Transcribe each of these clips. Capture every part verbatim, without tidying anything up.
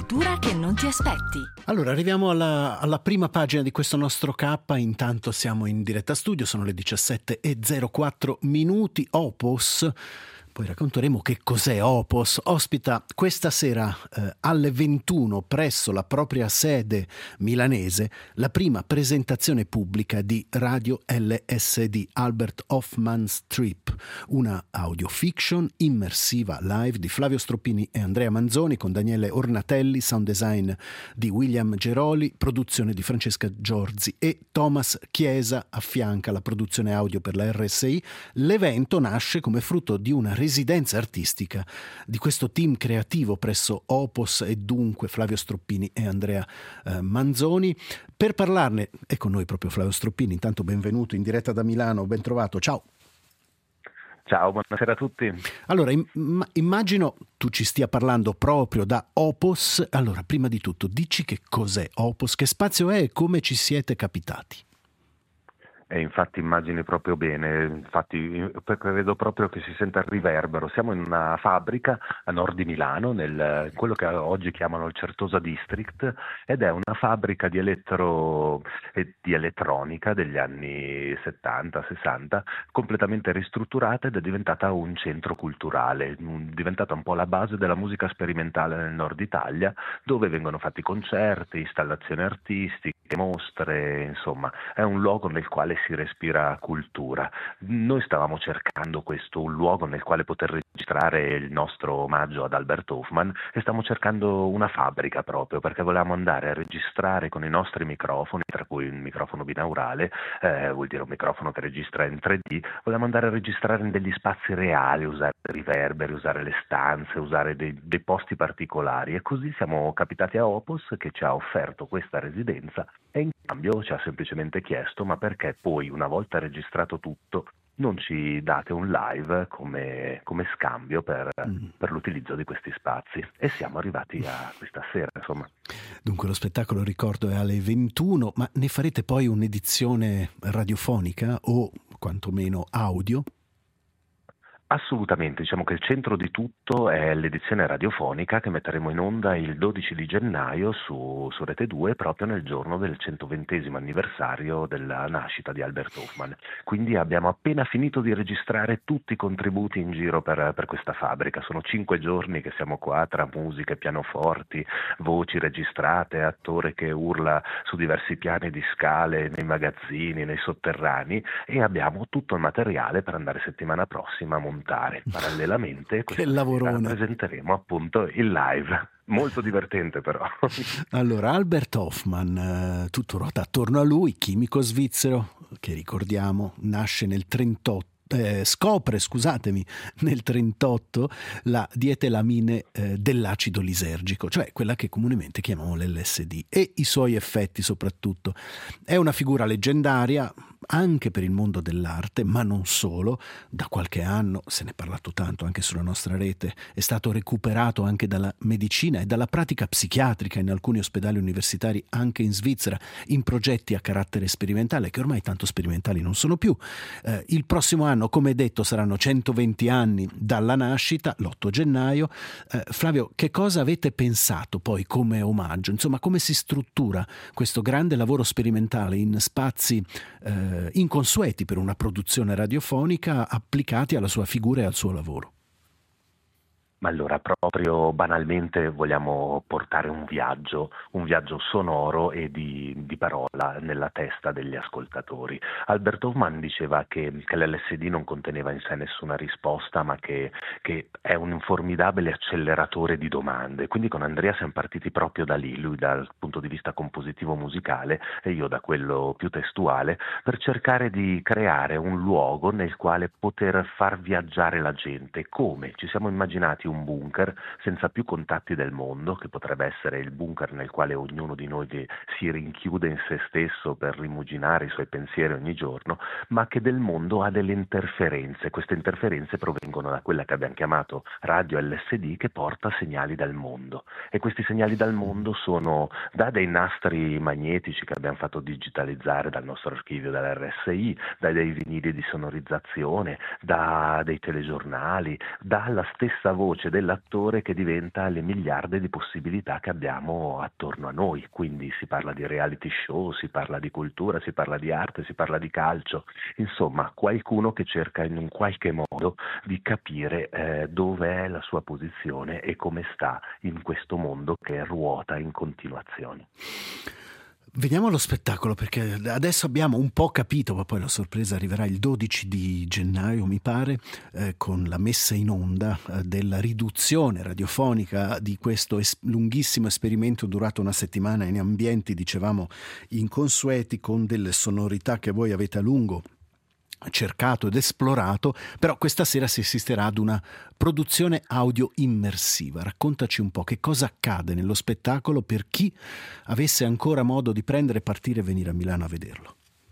cultura che non ti aspetti. Allora, arriviamo alla, alla prima pagina di questo nostro K. Intanto siamo in diretta studio, sono le diciassette e zero quattro minuti. Opus, poi racconteremo che cos'è Opus, ospita questa sera eh, alle ventuno presso la propria sede milanese la prima presentazione pubblica di Radio L S D, Albert Hofmann's Trip, una audiofiction immersiva live di Flavio Stroppini e Andrea Manzoni, con Daniele Ornatelli, sound design di William Geroli, produzione di Francesca Giorzi e Thomas Chiesa affianca la produzione audio per la R S I. L'evento nasce come frutto di una residenza artistica di questo team creativo presso Opus e dunque Flavio Stroppini e Andrea eh, Manzoni. Per parlarne è con noi proprio Flavio Stroppini. Intanto benvenuto in diretta da Milano, ben trovato, ciao. Ciao, buonasera a tutti. Allora, im- immagino tu ci stia parlando proprio da Opus. Allora, prima di tutto, dici che cos'è Opus, che spazio è e come ci siete capitati? E infatti immagini proprio bene, infatti credo proprio che si senta il riverbero. Siamo in una fabbrica a nord di Milano, nel quello che oggi chiamano il Certosa District, ed è una fabbrica di elettro e di elettronica degli anni settanta sessanta, completamente ristrutturata ed è diventata un centro culturale, diventata un po' la base della musica sperimentale nel nord Italia, dove vengono fatti concerti, installazioni artistiche, mostre, insomma, è un luogo nel quale si respira cultura. Noi stavamo cercando questo, un luogo nel quale poter registrare il nostro omaggio ad Albert Hofmann, e stiamo cercando una fabbrica proprio perché volevamo andare a registrare con i nostri microfoni, tra cui un microfono binaurale, eh, vuol dire un microfono che registra in tre D, volevamo andare a registrare in degli spazi reali, usare riverberi, usare le stanze, usare dei, dei posti particolari, e così siamo capitati a Opus, che ci ha offerto questa residenza e in cambio ci ha semplicemente chiesto: ma perché poi, una volta registrato tutto, non ci date un live come, come scambio per, mm. per l'utilizzo di questi spazi? E siamo arrivati a questa sera, insomma. Dunque lo spettacolo, ricordo, è alle ventuno, ma ne farete poi un'edizione radiofonica o quantomeno audio? Assolutamente, diciamo che il centro di tutto è l'edizione radiofonica che metteremo in onda il dodici di gennaio su, su Rete due, proprio nel giorno del centoventesimo anniversario della nascita di Albert Hofmann. Quindi abbiamo appena finito di registrare tutti i contributi in giro per, per questa fabbrica. Sono cinque giorni che siamo qua, tra musiche, pianoforti, voci registrate, attore che urla su diversi piani di scale, nei magazzini, nei sotterranei, e abbiamo tutto il materiale per andare settimana prossima a montare. Parallelamente che lavorone, presenteremo appunto il live, molto divertente però. Allora, Albert Hofmann, eh, tutto ruota attorno a lui, chimico svizzero che, ricordiamo, nasce nel trentotto. Eh, scopre, scusatemi, nel trentotto la dietilamine eh, dell'acido lisergico, cioè quella che comunemente chiamiamo l'L S D, e i suoi effetti soprattutto. È una figura leggendaria anche per il mondo dell'arte, ma non solo. Da qualche anno, se ne è parlato tanto anche sulla nostra rete, è stato recuperato anche dalla medicina e dalla pratica psichiatrica in alcuni ospedali universitari anche in Svizzera, in progetti a carattere sperimentale, che ormai tanto sperimentali non sono più. Eh, il prossimo anno, come detto, saranno centoventi anni dalla nascita, l'otto gennaio. Eh, Flavio, che cosa avete pensato poi come omaggio? Insomma, come si struttura questo grande lavoro sperimentale in spazi eh, inconsueti per una produzione radiofonica, applicati alla sua figura e al suo lavoro? Ma allora, proprio banalmente vogliamo portare un viaggio, un viaggio sonoro e di, di parola nella testa degli ascoltatori. Albert Hofmann diceva che, che l'L S D non conteneva in sé nessuna risposta, ma che, che è un formidabile acceleratore di domande. Quindi con Andrea siamo partiti proprio da lì, lui dal punto di vista compositivo musicale e io da quello più testuale, per cercare di creare un luogo nel quale poter far viaggiare la gente. Come? Ci siamo immaginati un bunker senza più contatti del mondo, che potrebbe essere il bunker nel quale ognuno di noi si rinchiude in se stesso per rimuginare i suoi pensieri ogni giorno, ma che del mondo ha delle interferenze. Queste interferenze provengono da quella che abbiamo chiamato radio L S D, che porta segnali dal mondo, e questi segnali dal mondo sono da dei nastri magnetici che abbiamo fatto digitalizzare dal nostro archivio dell'R S I, da dei vinili di sonorizzazione, da dei telegiornali, dalla stessa voce voce dell'attore che diventa le miliardi di possibilità che abbiamo attorno a noi. Quindi si parla di reality show, si parla di cultura, si parla di arte, si parla di calcio, insomma qualcuno che cerca in un qualche modo di capire eh, dove è la sua posizione e come sta in questo mondo che ruota in continuazione. Veniamo allo spettacolo, perché adesso abbiamo un po' capito, ma poi la sorpresa arriverà il dodici di gennaio, mi pare, eh, con la messa in onda eh, della riduzione radiofonica di questo es- lunghissimo esperimento durato una settimana in ambienti, dicevamo, inconsueti, con delle sonorità che voi avete a lungo cercato ed esplorato, però questa sera si assisterà ad una produzione audio immersiva. Raccontaci un po' che cosa accade nello spettacolo per chi avesse ancora modo di prendere, partire e venire a Milano a vederlo.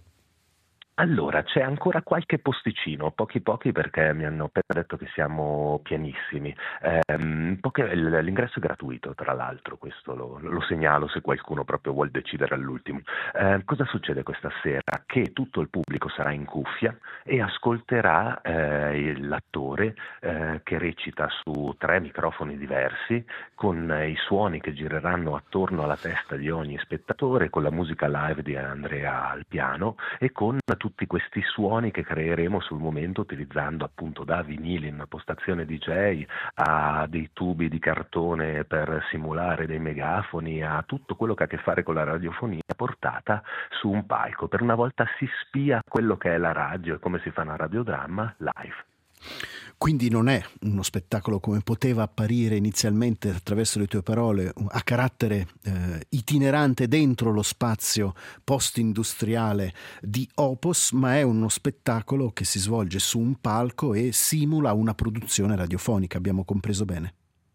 Allora, c'è ancora qualche posticino, pochi pochi perché mi hanno appena detto che siamo pienissimi. Ehm, poche- l'ingresso è gratuito, tra l'altro, questo lo, lo segnalo se qualcuno proprio vuol decidere all'ultimo. Eh, cosa succede questa sera? Che tutto il pubblico sarà in cuffia e ascolterà eh, l'attore eh, che recita su tre microfoni diversi, con eh, i suoni che gireranno attorno alla testa di ogni spettatore, con la musica live di Andrea al piano e con tutti questi suoni che creeremo sul momento utilizzando appunto da vinili in una postazione D J a dei tubi di cartone per simulare dei megafoni, a tutto quello che ha a che fare con la radiofonia portata su un palco. Per una volta si spia quello che è la radio e come si fa una radiodramma live. Quindi non è uno spettacolo come poteva apparire inizialmente attraverso le tue parole, a carattere eh, itinerante dentro lo spazio post-industriale di Opus, ma è uno spettacolo che si svolge su un palco e simula una produzione radiofonica, abbiamo compreso bene?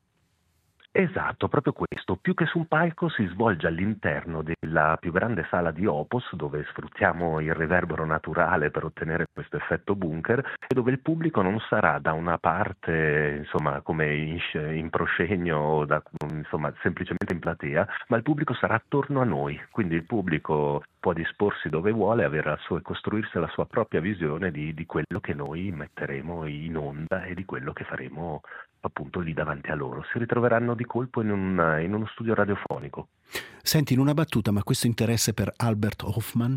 Esatto, proprio questo. Più che su un palco si svolge all'interno della più grande sala di Opus, dove sfruttiamo il riverbero naturale per ottenere questo effetto bunker, e dove il pubblico non sarà da una parte, insomma, come in, in proscenio o da, insomma, semplicemente in platea, ma il pubblico sarà attorno a noi. Quindi il pubblico può disporsi dove vuole, avere la sua, costruirsi la sua propria visione di, di quello che noi metteremo in onda e di quello che faremo appunto lì davanti a loro. Si ritroveranno di colpo in, un, in uno studio radiofonico. Senti, in una battuta, ma questo interesse per Albert Hofmann?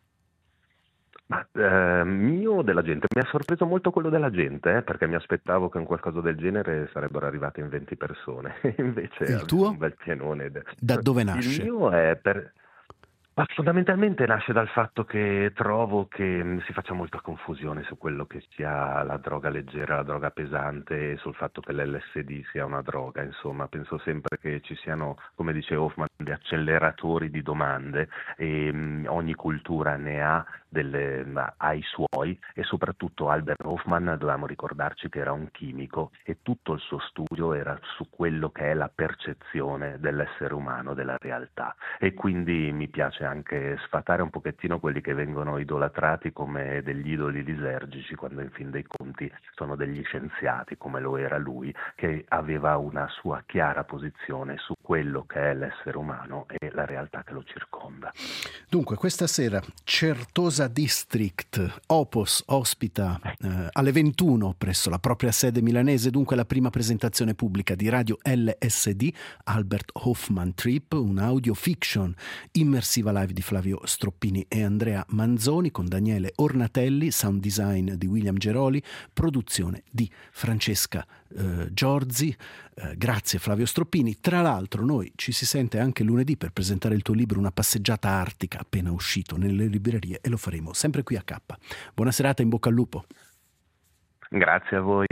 Ma eh, mio o della gente? Mi ha sorpreso molto quello della gente, eh, perché mi aspettavo che in qualcosa del genere sarebbero arrivate in venti persone. Invece il tuo? Un bel pienone. Da dove nasce? Il mio è per... Ma fondamentalmente nasce dal fatto che trovo che si faccia molta confusione su quello che sia la droga leggera, la droga pesante, e sul fatto che l'L S D sia una droga. Insomma, penso sempre che ci siano, come dice Hofmann, degli acceleratori di domande e mh, ogni cultura ne ha delle, ha i suoi, e soprattutto Albert Hofmann, dovevamo ricordarci che era un chimico e tutto il suo studio era su quello che è la percezione dell'essere umano, della realtà, e quindi mi piace anche sfatare un pochettino quelli che vengono idolatrati come degli idoli lisergici, quando in fin dei conti sono degli scienziati, come lo era lui, che aveva una sua chiara posizione su quello che è l'essere umano e la realtà che lo circonda. Dunque, questa sera Certosa District Opus ospita eh, alle ventuno presso la propria sede milanese, dunque la prima presentazione pubblica di Radio L S D, Albert Hofmann Trip, un audio fiction immersiva live di Flavio Stroppini e Andrea Manzoni, con Daniele Ornatelli, sound design di William Geroli, produzione di Francesca eh, Giorzi. Eh, grazie Flavio Stroppini. Tra l'altro noi ci si sente anche lunedì per presentare il tuo libro Una passeggiata artica, appena uscito nelle librerie, e lo faremo sempre qui a K. Buona serata, in bocca al lupo. Grazie a voi.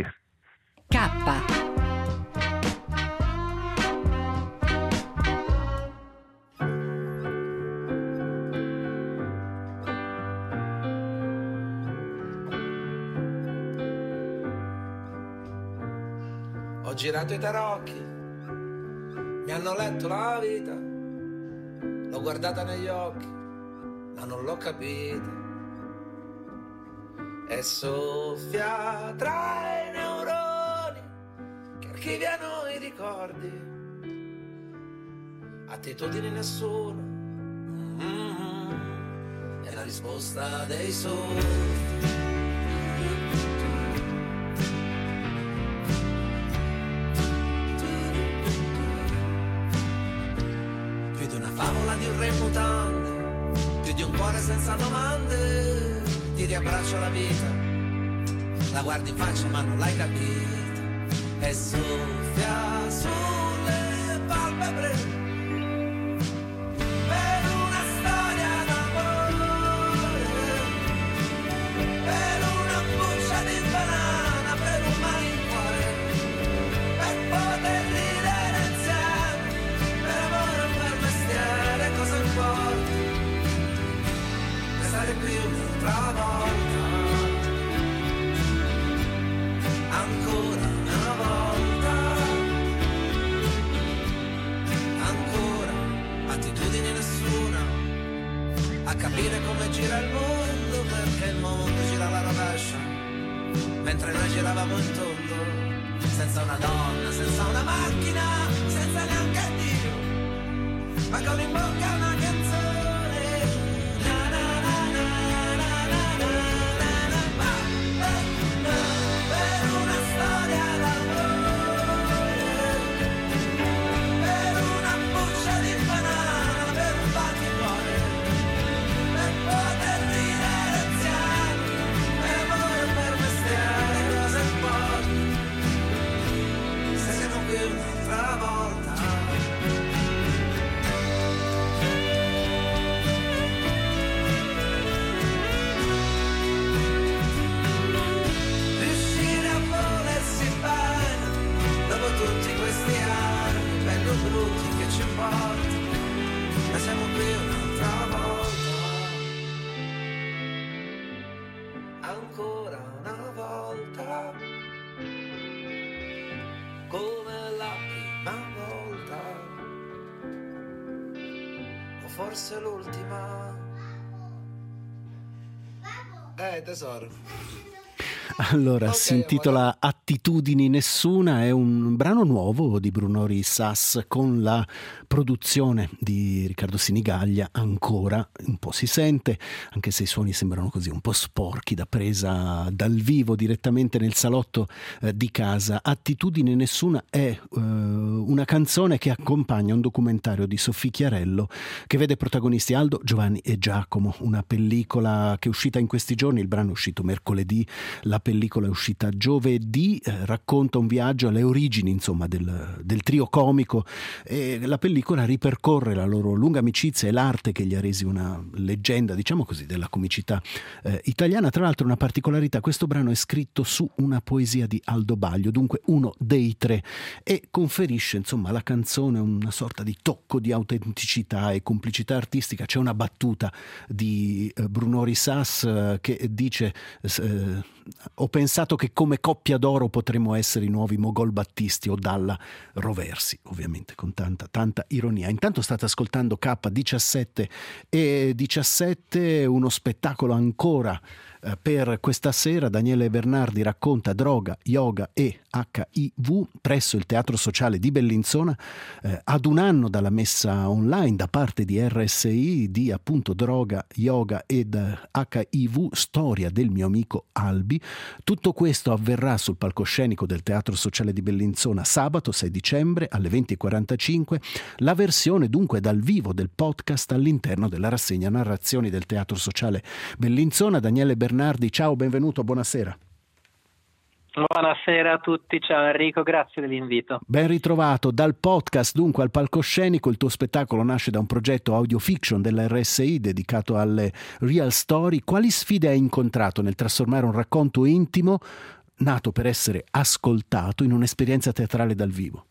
K. Ho girato i tarocchi, mi hanno letto la vita, l'ho guardata negli occhi, ma non l'ho capita. E soffia tra i neuroni che archiviano i ricordi, attitudini nessuno, mm-hmm. È la risposta dei sogni. di un re in mutande, più di un cuore senza domande, ti riabbraccio la vita, la guardi in faccia ma non l'hai capita, e soffia sulle palpebre per una storia d'amore, per una buccia di banana, per un malincuore, per poter ridere insieme, per amore o per mestiere, cosa importa, per stare qui un'altra volta, ancora una volta, ancora, attitudine nessuna, a capire come gira il mondo, perché il mondo gira alla rovescia, mentre noi giravamo in tondo, senza una donna, senza una macchina, senza neanche Dio, ma con in bocca una canzone, na na na na na na na na na, ma, eh, no, per una storia d'amore, per una buccia di banana, per un batticuore, per poter ridere insieme, per amore o per mestiere, cosa importa, se siamo qui un'altra volta. Riuscire a volersi bene dopo tutti questi anni, belli o brutti che ci importa, ma siamo qui un'altra volta, ancora una volta, come la prima volta, o forse l'ultima. Eh tesoro. Allora, Ok, si intitola Attitudini Nessuna, è un brano nuovo di Brunori Sass con la produzione di Riccardo Sinigaglia, ancora un po' si sente, anche se i suoni sembrano così un po' sporchi da presa dal vivo direttamente nel salotto eh, di casa. Attitudini Nessuna è eh, una canzone che accompagna un documentario di Sofì Chiarello che vede protagonisti Aldo, Giovanni e Giacomo, una pellicola che è uscita in questi giorni, il brano è uscito mercoledì, la pellicola è uscita giovedì, eh, racconta un viaggio alle origini insomma del, del trio comico, e la pellicola ripercorre la loro lunga amicizia e l'arte che gli ha resi una leggenda, diciamo così, della comicità eh, italiana. Tra l'altro una particolarità, questo brano è scritto su una poesia di Aldo Baglio, dunque uno dei tre, e conferisce insomma alla canzone una sorta di tocco di autenticità e complicità artistica. C'è una battuta di eh, Brunori Sass eh, che dice eh, ho pensato che come coppia d'oro potremmo essere i nuovi Mogol Battisti o Dalla Roversi, ovviamente con tanta tanta ironia. Intanto state ascoltando K diciassette e diciassette, uno spettacolo ancora eh, per questa sera. Daniele Bernardi racconta droga, yoga e acca i vu presso il Teatro Sociale di Bellinzona, eh, ad un anno dalla messa online da parte di erre esse i di appunto droga, yoga ed acca i vu, storia del mio amico Albi. Tutto questo avverrà sul palcoscenico del Teatro Sociale di Bellinzona sabato sei dicembre alle venti e quarantacinque, la versione dunque dal vivo del podcast all'interno della rassegna Narrazioni del Teatro Sociale Bellinzona. Daniele Bernardi, ciao, benvenuto, buonasera. Buonasera a tutti, ciao Enrico, grazie dell'invito. Ben ritrovato. Dal podcast dunque al palcoscenico, il tuo spettacolo nasce da un progetto audio fiction della erre esse i dedicato alle real story. Quali sfide hai incontrato nel trasformare un racconto intimo, nato per essere ascoltato, in un'esperienza teatrale dal vivo?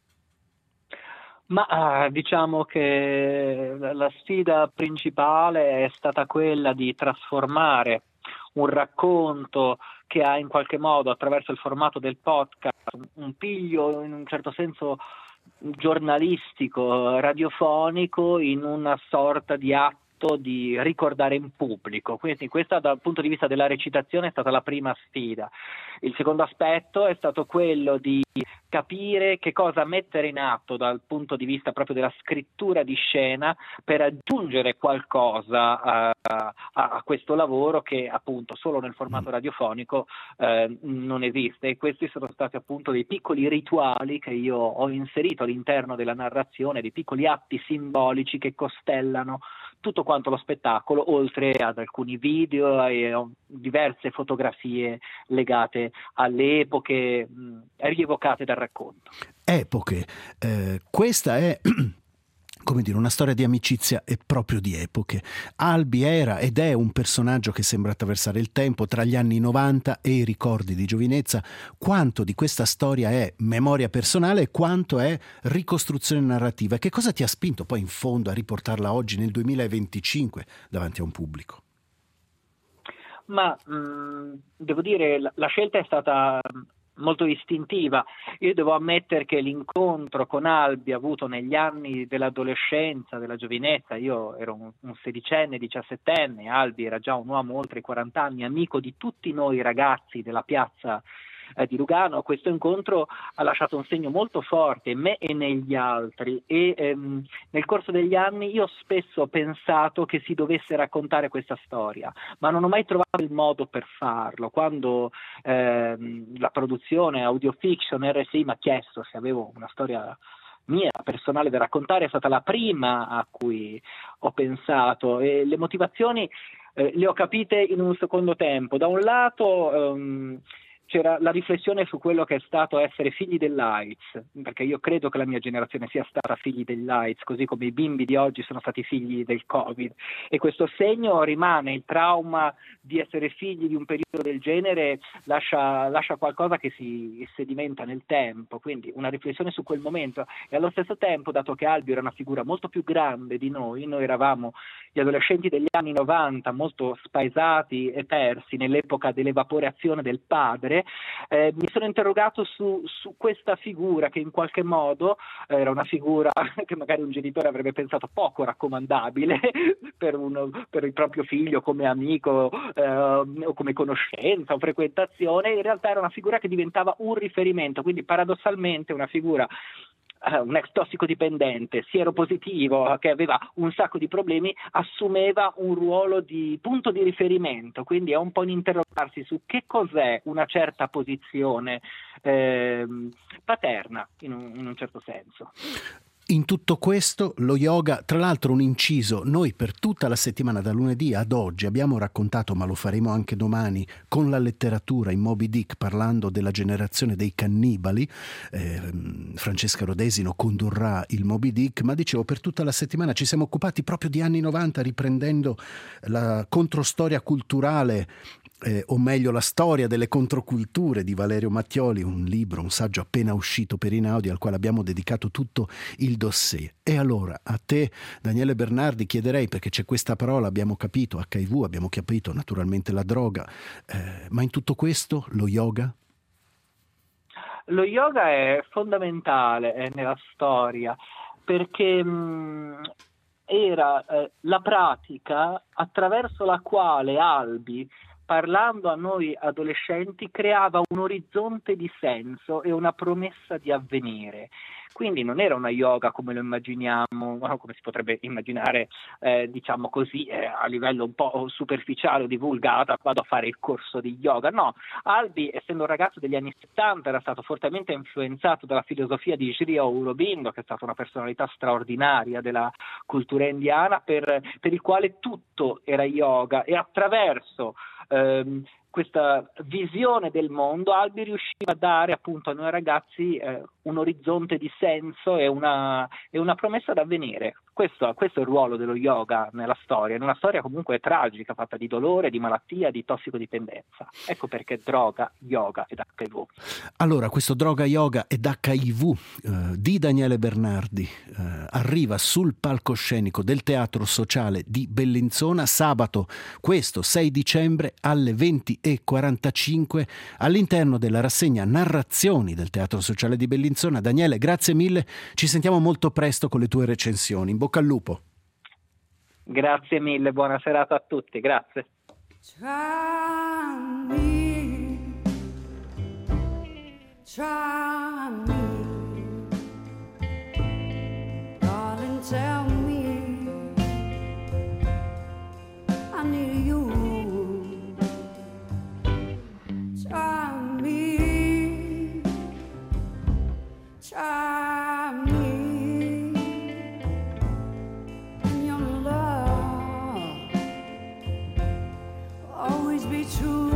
Ma diciamo che la sfida principale è stata quella di trasformare un racconto che ha in qualche modo, attraverso il formato del podcast, un piglio in un certo senso giornalistico, radiofonico, in una sorta di atto di ricordare in pubblico. Quindi questa, dal punto di vista della recitazione, è stata la prima sfida. Il secondo aspetto è stato quello di capire che cosa mettere in atto dal punto di vista proprio della scrittura di scena per aggiungere qualcosa a, a, a questo lavoro che appunto solo nel formato radiofonico eh, non esiste, e questi sono stati appunto dei piccoli rituali che io ho inserito all'interno della narrazione, dei piccoli atti simbolici che costellano tutto quanto lo spettacolo, oltre ad alcuni video e diverse fotografie legate alle epoche mh, rievocate dal racconto. Epoche, eh, questa è come dire, una storia di amicizia e proprio di epoche. Albi era ed è un personaggio che sembra attraversare il tempo tra gli anni novanta e i ricordi di giovinezza. Quanto di questa storia è memoria personale e quanto è ricostruzione narrativa? Che cosa ti ha spinto poi in fondo a riportarla oggi nel duemilaventicinque davanti a un pubblico? Ma mh, devo dire, la, la scelta è stata molto istintiva. Io devo ammettere che l'incontro con Albi avuto negli anni dell'adolescenza, della giovinezza, io ero un, un sedicenne, diciassettenne, Albi era già un uomo oltre i quaranta anni, amico di tutti noi ragazzi della piazza eh, di Lugano. Questo incontro ha lasciato un segno molto forte in me e negli altri, e ehm, nel corso degli anni io spesso ho pensato che si dovesse raccontare questa storia, ma non ho mai trovato il modo per farlo. Quando ehm, la produzione Audiofiction R S I mi ha chiesto se avevo una storia mia personale da raccontare, è stata la prima a cui ho pensato, e le motivazioni eh, le ho capite in un secondo tempo. Da un lato ehm, c'era la riflessione su quello che è stato essere figli dell'AIDS, perché io credo che la mia generazione sia stata figli dell'AIDS, così come i bimbi di oggi sono stati figli del Covid, e questo segno rimane. Il trauma di essere figli di un periodo del genere lascia, lascia qualcosa che si sedimenta nel tempo, quindi una riflessione su quel momento. E allo stesso tempo, dato che Albi era una figura molto più grande di noi, noi eravamo gli adolescenti degli anni novanta, molto spaesati e persi nell'epoca dell'evaporazione del padre, Eh, mi sono interrogato su, su questa figura che in qualche modo eh, era una figura che magari un genitore avrebbe pensato poco raccomandabile per, uno, per il proprio figlio come amico eh, o come conoscenza o frequentazione. In realtà era una figura che diventava un riferimento, quindi paradossalmente una figura, un ex tossicodipendente sieropositivo che aveva un sacco di problemi, assumeva un ruolo di punto di riferimento. Quindi è un po' in interrogarsi su che cos'è una certa posizione eh, paterna in un, in un certo senso. In tutto questo, lo yoga, tra l'altro un inciso, noi per tutta la settimana da lunedì ad oggi abbiamo raccontato, ma lo faremo anche domani, con la letteratura in Moby Dick, parlando della generazione dei cannibali. eh, Francesca Rodesino condurrà il Moby Dick, ma dicevo per tutta la settimana ci siamo occupati proprio di anni novanta, riprendendo la controstoria culturale, Eh, o meglio la storia delle controculture di Valerio Mattioli, un libro, un saggio appena uscito per Inaudi al quale abbiamo dedicato tutto il dossier. E allora a te, Daniele Bernardi, chiederei, perché c'è questa parola, abbiamo capito acca i vu, abbiamo capito naturalmente la droga, eh, ma in tutto questo lo yoga? Lo yoga è fondamentale eh, nella storia, perché mh, era eh, la pratica attraverso la quale Albi, parlando a noi adolescenti, creava un orizzonte di senso e una promessa di avvenire. Quindi non era una yoga come lo immaginiamo, come si potrebbe immaginare, eh, diciamo così, eh, a livello un po' superficiale o divulgata, vado a fare il corso di yoga. No, Albi, essendo un ragazzo degli anni settanta, era stato fortemente influenzato dalla filosofia di Sri Aurobindo, che è stata una personalità straordinaria della cultura indiana, per, per il quale tutto era yoga, e attraverso ehm, questa visione del mondo Albi riusciva a dare appunto a noi ragazzi eh, un orizzonte di senso e una, e una promessa d'avvenire. Questo, questo è il ruolo dello yoga nella storia, in una storia comunque tragica, fatta di dolore, di malattia, di tossicodipendenza. Ecco perché droga, yoga ed acca i vu. Allora, questo droga, yoga ed acca i vu eh, di Daniele Bernardi eh, arriva sul palcoscenico del Teatro Sociale di Bellinzona sabato, questo sei dicembre alle venti e quarantacinque, all'interno della rassegna Narrazioni del Teatro Sociale di Bellinzona. Daniele, grazie mille, ci sentiamo molto presto con le tue recensioni. In bocca al lupo. Grazie mille, buona serata a tutti, grazie. Try me, Try me, darling, tell me I need you. Try me, try me, and your love will always be true.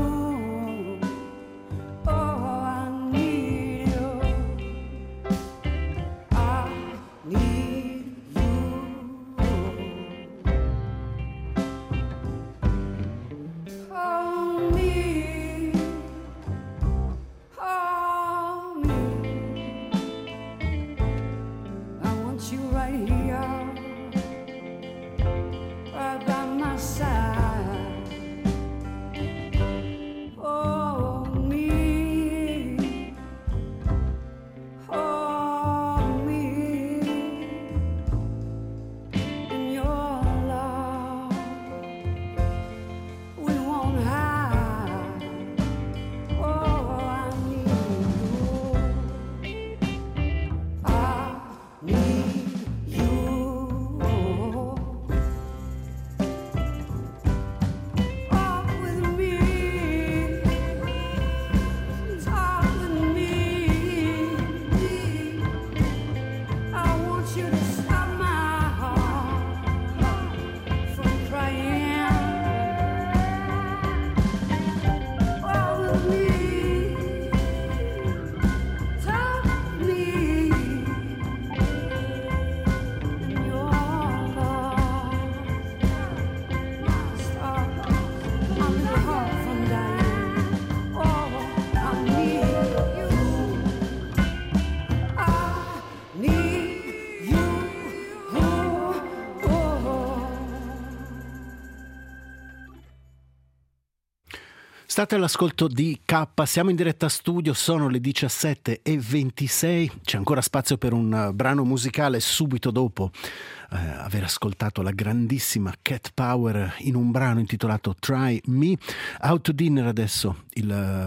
State all'ascolto di K, siamo in diretta studio, sono le diciassette e ventisei, c'è ancora spazio per un brano musicale subito dopo eh, aver ascoltato la grandissima Cat Power in un brano intitolato Try Me. Out to Dinner adesso, il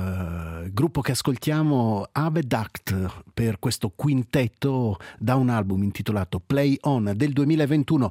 uh, gruppo che ascoltiamo, Ave Duct, per questo quintetto da un album intitolato Play On del duemilaventuno.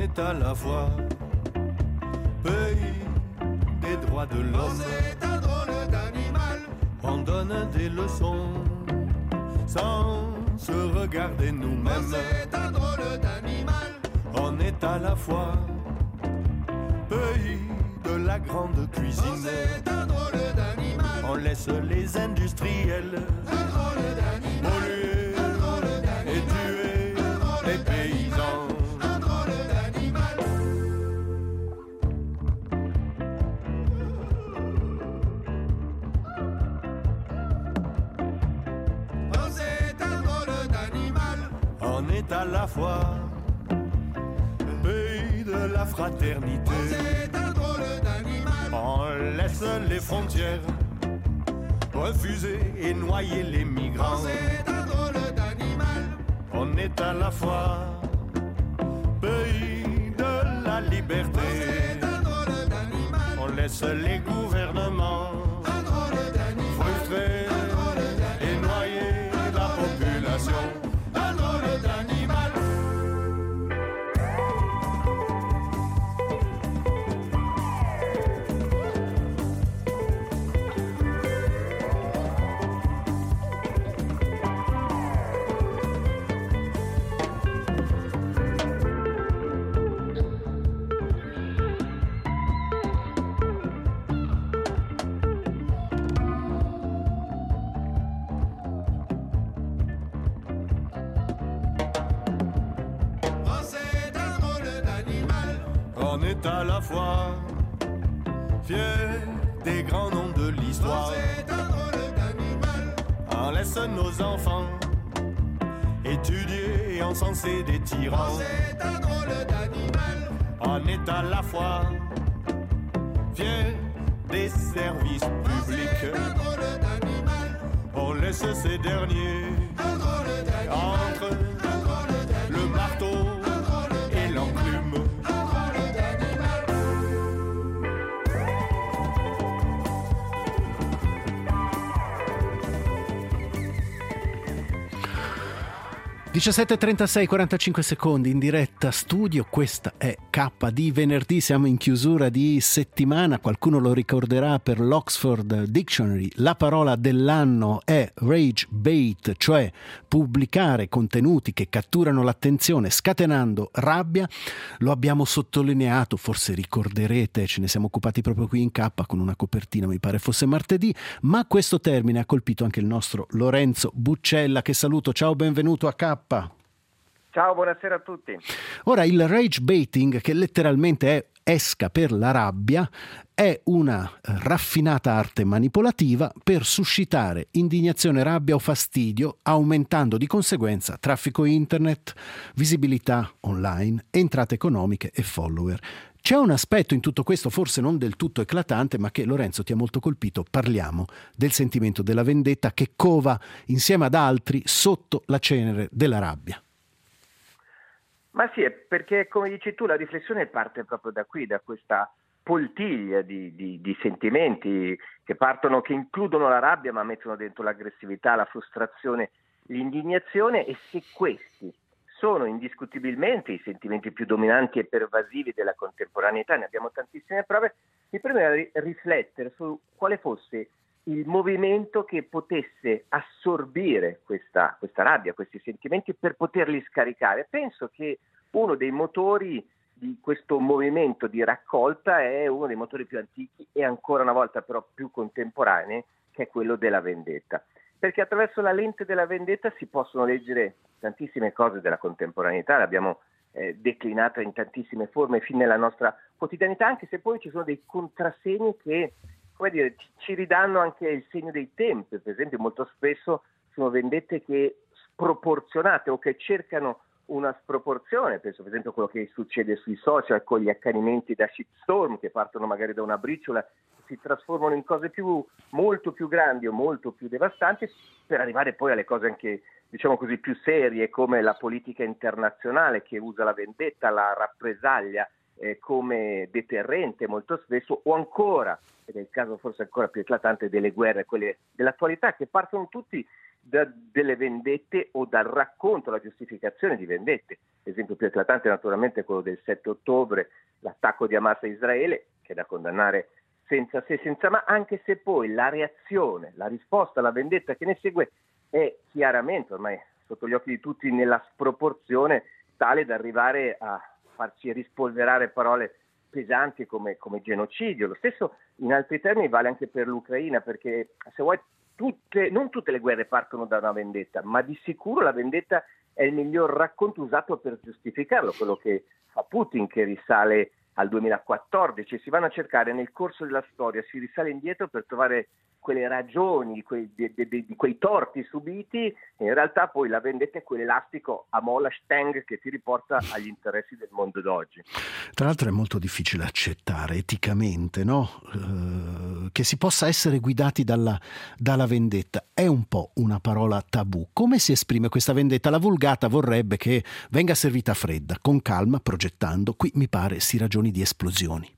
est à la fois pays des droits de l'homme. C'est un drôle d'animal. On donne des leçons sans se regarder nous-mêmes. C'est un drôle d'animal. On est à la fois pays de la grande cuisine. C'est un drôle d'animal. On laisse les industriels Un drôle d'animal. polluer Un drôle d'animal. et tuer Un drôle les paysans. Un drôle d'animal. Oh, c'est un drôle d'animal. On est à la fois pays de la fraternité. Oh, c'est un drôle d'animal. On laisse les frontières refuser et noyer les migrants. Oh, c'est un drôle d'animal. On est à la fois pays de la liberté. C'est un drôle d'animal. On laisse les gouvernements Un drôle d'animal. frustrer Un drôle d'animal. et noyer la population. Un drôle d'animal. Oh, c'est un drôle d'animal. On est à la fois fiers des grands noms de Oh, l'histoire. c'est un drôle d'animal. On laisse nos enfants étudier et encenser des Oh, tyrans. c'est un drôle d'animal. On est à la fois fiers des services Oh, c'est publics. un drôle d'animal. On laisse ces derniers Un drôle d'animal. entre Un drôle d'animal. le marteau Un drôle et l'enclume. Un drôle d'animal. diciassette e trentasei, quarantacinque secondi in diretta studio. Questa è K di venerdì, siamo in chiusura di settimana. Qualcuno lo ricorderà per l'Oxford Dictionary. La parola dell'anno è rage bait, cioè pubblicare contenuti che catturano l'attenzione scatenando rabbia. Lo abbiamo sottolineato, forse ricorderete, ce ne siamo occupati proprio qui in K con una copertina, mi pare fosse martedì, ma questo termine ha colpito anche il nostro Lorenzo Buccella, che saluto. Ciao, benvenuto a K. Ciao, buonasera a tutti. Ora, il rage baiting, che letteralmente è esca per la rabbia, è una raffinata arte manipolativa per suscitare indignazione, rabbia o fastidio, aumentando di conseguenza traffico internet, visibilità online, entrate economiche e follower. C'è un aspetto in tutto questo, forse non del tutto eclatante, ma che Lorenzo ti ha molto colpito. Parliamo del sentimento della vendetta che cova insieme ad altri sotto la cenere della rabbia. Ma sì, è perché come dici tu la riflessione parte proprio da qui, da questa poltiglia di, di, di sentimenti che partono, che includono la rabbia ma mettono dentro l'aggressività, la frustrazione, l'indignazione, e se questi sono indiscutibilmente i sentimenti più dominanti e pervasivi della contemporaneità, ne abbiamo tantissime prove, mi preme riflettere su quale fosse il movimento che potesse assorbire questa, questa rabbia, questi sentimenti, per poterli scaricare. Penso che uno dei motori di questo movimento di raccolta è uno dei motori più antichi e ancora una volta però più contemporanei, che è quello della vendetta. Perché attraverso la lente della vendetta si possono leggere tantissime cose della contemporaneità, l'abbiamo eh, declinata in tantissime forme fin nella nostra quotidianità, anche se poi ci sono dei contrassegni che, come dire, ci ridanno anche il segno dei tempi. Per esempio, molto spesso sono vendette che sproporzionate o che cercano una sproporzione. Penso per esempio a quello che succede sui social con gli accanimenti da shitstorm, che partono magari da una briciola, si trasformano in cose più molto più grandi o molto più devastanti, per arrivare poi alle cose anche, diciamo così, più serie, come la politica internazionale che usa la vendetta, la rappresaglia eh, come deterrente molto spesso, o ancora, ed è il caso forse ancora più eclatante, delle guerre, quelle dell'attualità, che partono tutti da delle vendette o dal racconto, la giustificazione di vendette. L'esempio più eclatante naturalmente è quello del sette ottobre, l'attacco di Hamas a Israele, che è da condannare senza se senza ma, anche se poi la reazione, la risposta alla vendetta che ne segue è chiaramente ormai sotto gli occhi di tutti nella sproporzione tale da arrivare a farci rispolverare parole pesanti come, come genocidio. Lo stesso in altri termini vale anche per l'Ucraina, perché se vuoi tutte, non tutte le guerre partono da una vendetta, ma di sicuro la vendetta è il miglior racconto usato per giustificarlo, quello che fa Putin, che risale al duemilaquattordici. Si vanno a cercare nel corso della storia, si risale indietro per trovare quelle ragioni, quei, di, di, di quei torti subiti, e in realtà poi la vendetta è quell'elastico a molla Steng che ti riporta agli interessi del mondo d'oggi. Tra l'altro è molto difficile accettare eticamente, no? Uh, che si possa essere guidati dalla, dalla vendetta. È un po' una parola tabù. Come si esprime questa vendetta? La vulgata vorrebbe che venga servita fredda, con calma, progettando. Qui mi pare si ragioni di esplosioni.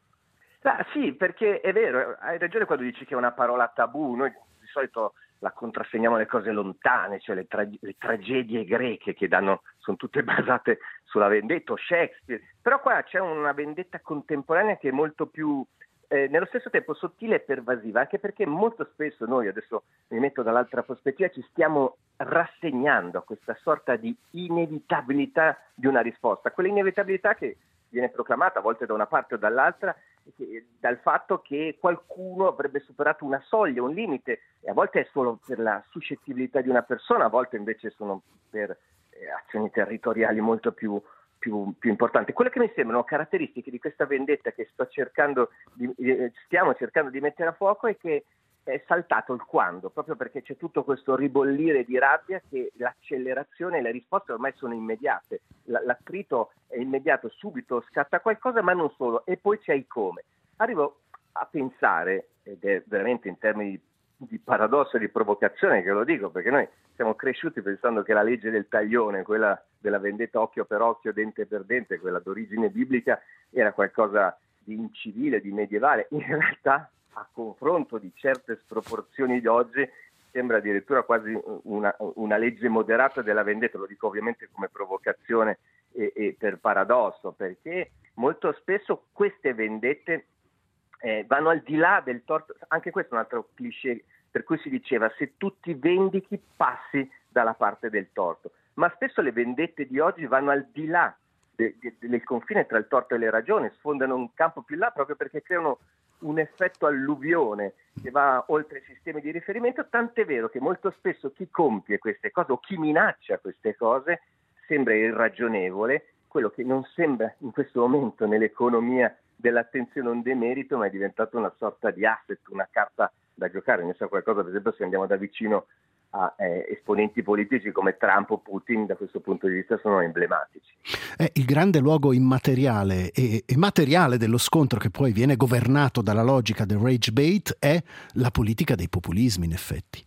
Ah, sì, perché è vero, hai ragione quando dici che è una parola tabù. Noi di solito la contrassegniamo alle cose lontane, cioè le, tra- le tragedie greche che danno, sono tutte basate sulla vendetta, o Shakespeare, però qua c'è una vendetta contemporanea che è molto più, eh, nello stesso tempo sottile e pervasiva, anche perché molto spesso noi, adesso mi metto dall'altra prospettiva, ci stiamo rassegnando a questa sorta di inevitabilità di una risposta, quell'inevitabilità che viene proclamata a volte da una parte o dall'altra, dal fatto che qualcuno avrebbe superato una soglia, un limite, e a volte è solo per la suscettibilità di una persona, a volte invece sono per eh, azioni territoriali molto più, più, più importanti. Quelle che mi sembrano caratteristiche di questa vendetta che sto cercando di, eh, stiamo cercando di mettere a fuoco è che è saltato il quando, proprio perché c'è tutto questo ribollire di rabbia che l'accelerazione e le risposte ormai sono immediate, l'attrito è immediato, subito scatta qualcosa, ma non solo, e poi c'è il come. Arrivo a pensare, ed è veramente in termini di paradosso e di provocazione che lo dico, perché noi siamo cresciuti pensando che la legge del taglione, quella della vendetta occhio per occhio, dente per dente, quella d'origine biblica, era qualcosa di incivile, di medievale. In realtà, a confronto di certe sproporzioni di oggi, sembra addirittura quasi una, una legge moderata della vendetta. Lo dico ovviamente come provocazione e, e per paradosso, perché molto spesso queste vendette eh, vanno al di là del torto. Anche questo è un altro cliché per cui si diceva: se tu ti vendichi passi dalla parte del torto, ma spesso le vendette di oggi vanno al di là de, de, del confine tra il torto e le ragioni, sfondano un campo più là proprio perché creano un effetto alluvione che va oltre i sistemi di riferimento, tant'è vero che molto spesso chi compie queste cose o chi minaccia queste cose sembra irragionevole, quello che non sembra in questo momento nell'economia dell'attenzione un demerito, ma è diventato una sorta di asset, una carta da giocare. Ne so qualcosa, per esempio, se andiamo da vicino a eh, esponenti politici come Trump o Putin, da questo punto di vista sono emblematici. È il grande luogo immateriale e, e materiale dello scontro, che poi viene governato dalla logica del rage bait, è la politica dei populismi, in effetti.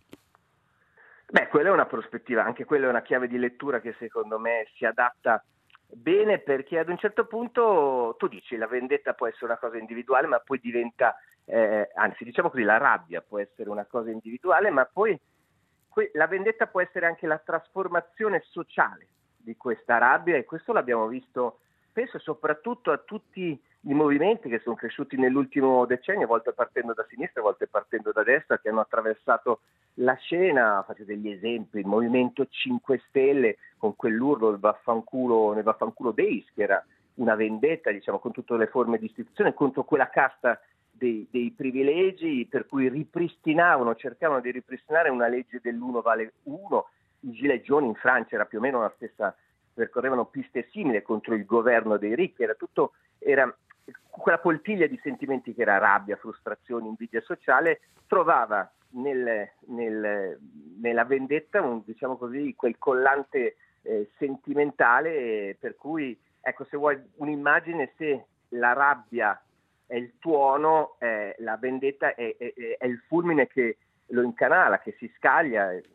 Beh, quella è una prospettiva, anche quella è una chiave di lettura che secondo me si adatta bene, perché ad un certo punto tu dici la vendetta può essere una cosa individuale, ma poi diventa, eh, anzi diciamo così, la rabbia può essere una cosa individuale, ma poi la vendetta può essere anche la trasformazione sociale di questa rabbia, e questo l'abbiamo visto penso soprattutto a tutti i movimenti che sono cresciuti nell'ultimo decennio, a volte partendo da sinistra, a volte partendo da destra, che hanno attraversato la scena. Faccio degli esempi: il Movimento cinque Stelle con quell'urlo del vaffanculo, nel vaffanculo Days, che era una vendetta, diciamo, con tutte le forme di istituzione, contro quella casta Dei, dei privilegi, per cui ripristinavano, cercavano di ripristinare una legge dell'uno vale uno. I Gilets jaunes in Francia era più o meno la stessa, percorrevano piste simili contro il governo dei ricchi. Era tutto, era quella poltiglia di sentimenti che era rabbia, frustrazione, invidia sociale, trovava nel, nel, nella vendetta un, diciamo così, quel collante eh, sentimentale, per cui, ecco, se vuoi un'immagine, se la rabbia è il tuono, eh, la vendetta è, è, è il fulmine che lo incanala, che si scaglia, che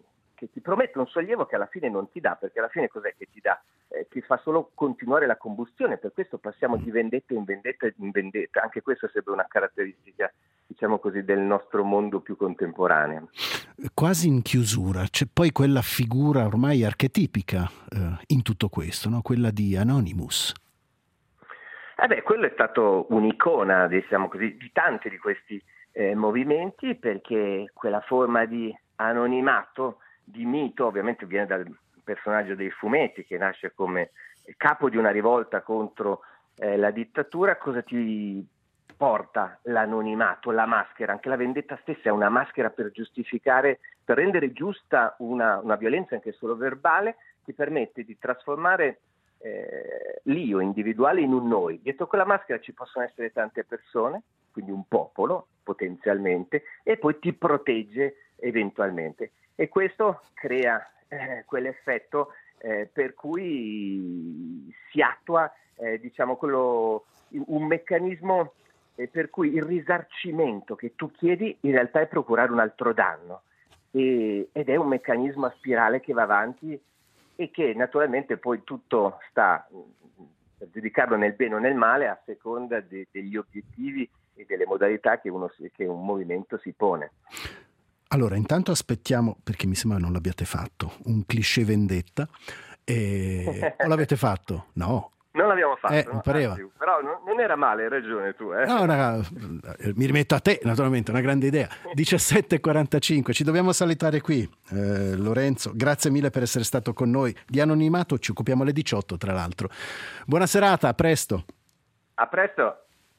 che ti promette un sollievo che alla fine non ti dà, perché alla fine cos'è che ti dà? Eh, ti fa solo continuare la combustione, per questo passiamo di vendetta in vendetta in vendetta. Anche questa sembra una caratteristica, diciamo così, del nostro mondo più contemporaneo. Quasi in chiusura c'è poi quella figura ormai archetipica eh, in tutto questo, no? Quella di Anonymous. Eh beh, quello è stato un'icona, diciamo così, di tanti di questi eh, movimenti, perché quella forma di anonimato, di mito, ovviamente viene dal personaggio dei fumetti, che nasce come capo di una rivolta contro eh, la dittatura. Cosa ti porta l'anonimato, la maschera? Anche la vendetta stessa è una maschera per giustificare, per rendere giusta una, una violenza anche solo verbale, ti permette di trasformare eh, l'io individuale in un noi. Dietro quella maschera ci possono essere tante persone, quindi un popolo potenzialmente, e poi ti protegge eventualmente. E questo crea eh, quell'effetto eh, per cui si attua eh, diciamo quello, un meccanismo eh, per cui il risarcimento che tu chiedi in realtà è procurare un altro danno, e, ed è un meccanismo a spirale che va avanti e che naturalmente poi tutto sta, per giudicarlo nel bene o nel male, a seconda de, degli obiettivi e delle modalità che, uno, che un movimento si pone. Allora, intanto aspettiamo, perché mi sembra non l'abbiate fatto, un cliché vendetta. E... o l'avete fatto? No. Non l'abbiamo fatto, eh, no? mi pareva. Anzi, però non, non era male, hai ragione tu. Eh? No, no, mi rimetto a te, naturalmente, una grande idea. diciassette e quarantacinque, ci dobbiamo salutare qui. Eh, Lorenzo, grazie mille per essere stato con noi. Di anonimato ci occupiamo alle diciotto, tra l'altro. Buona serata, a presto. A presto.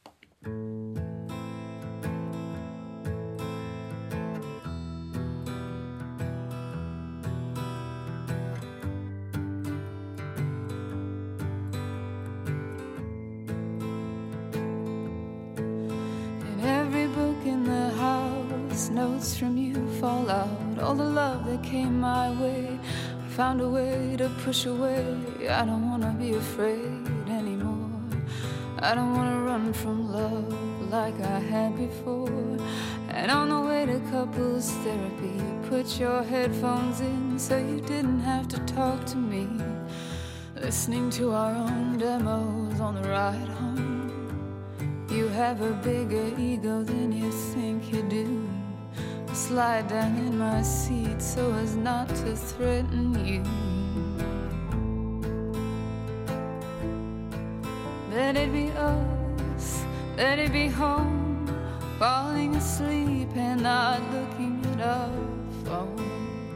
Notes from you fall out, all the love that came my way, I found a way to push away. I don't wanna be afraid anymore, I don't wanna run from love like I had before. And on the way to couples therapy, put your headphones in so you didn't have to talk to me, listening to our own demos on the ride home. You have a bigger ego than you think you do. Slide down in my seat so as not to threaten you. Let it be us, let it be home, falling asleep and not looking at our phone.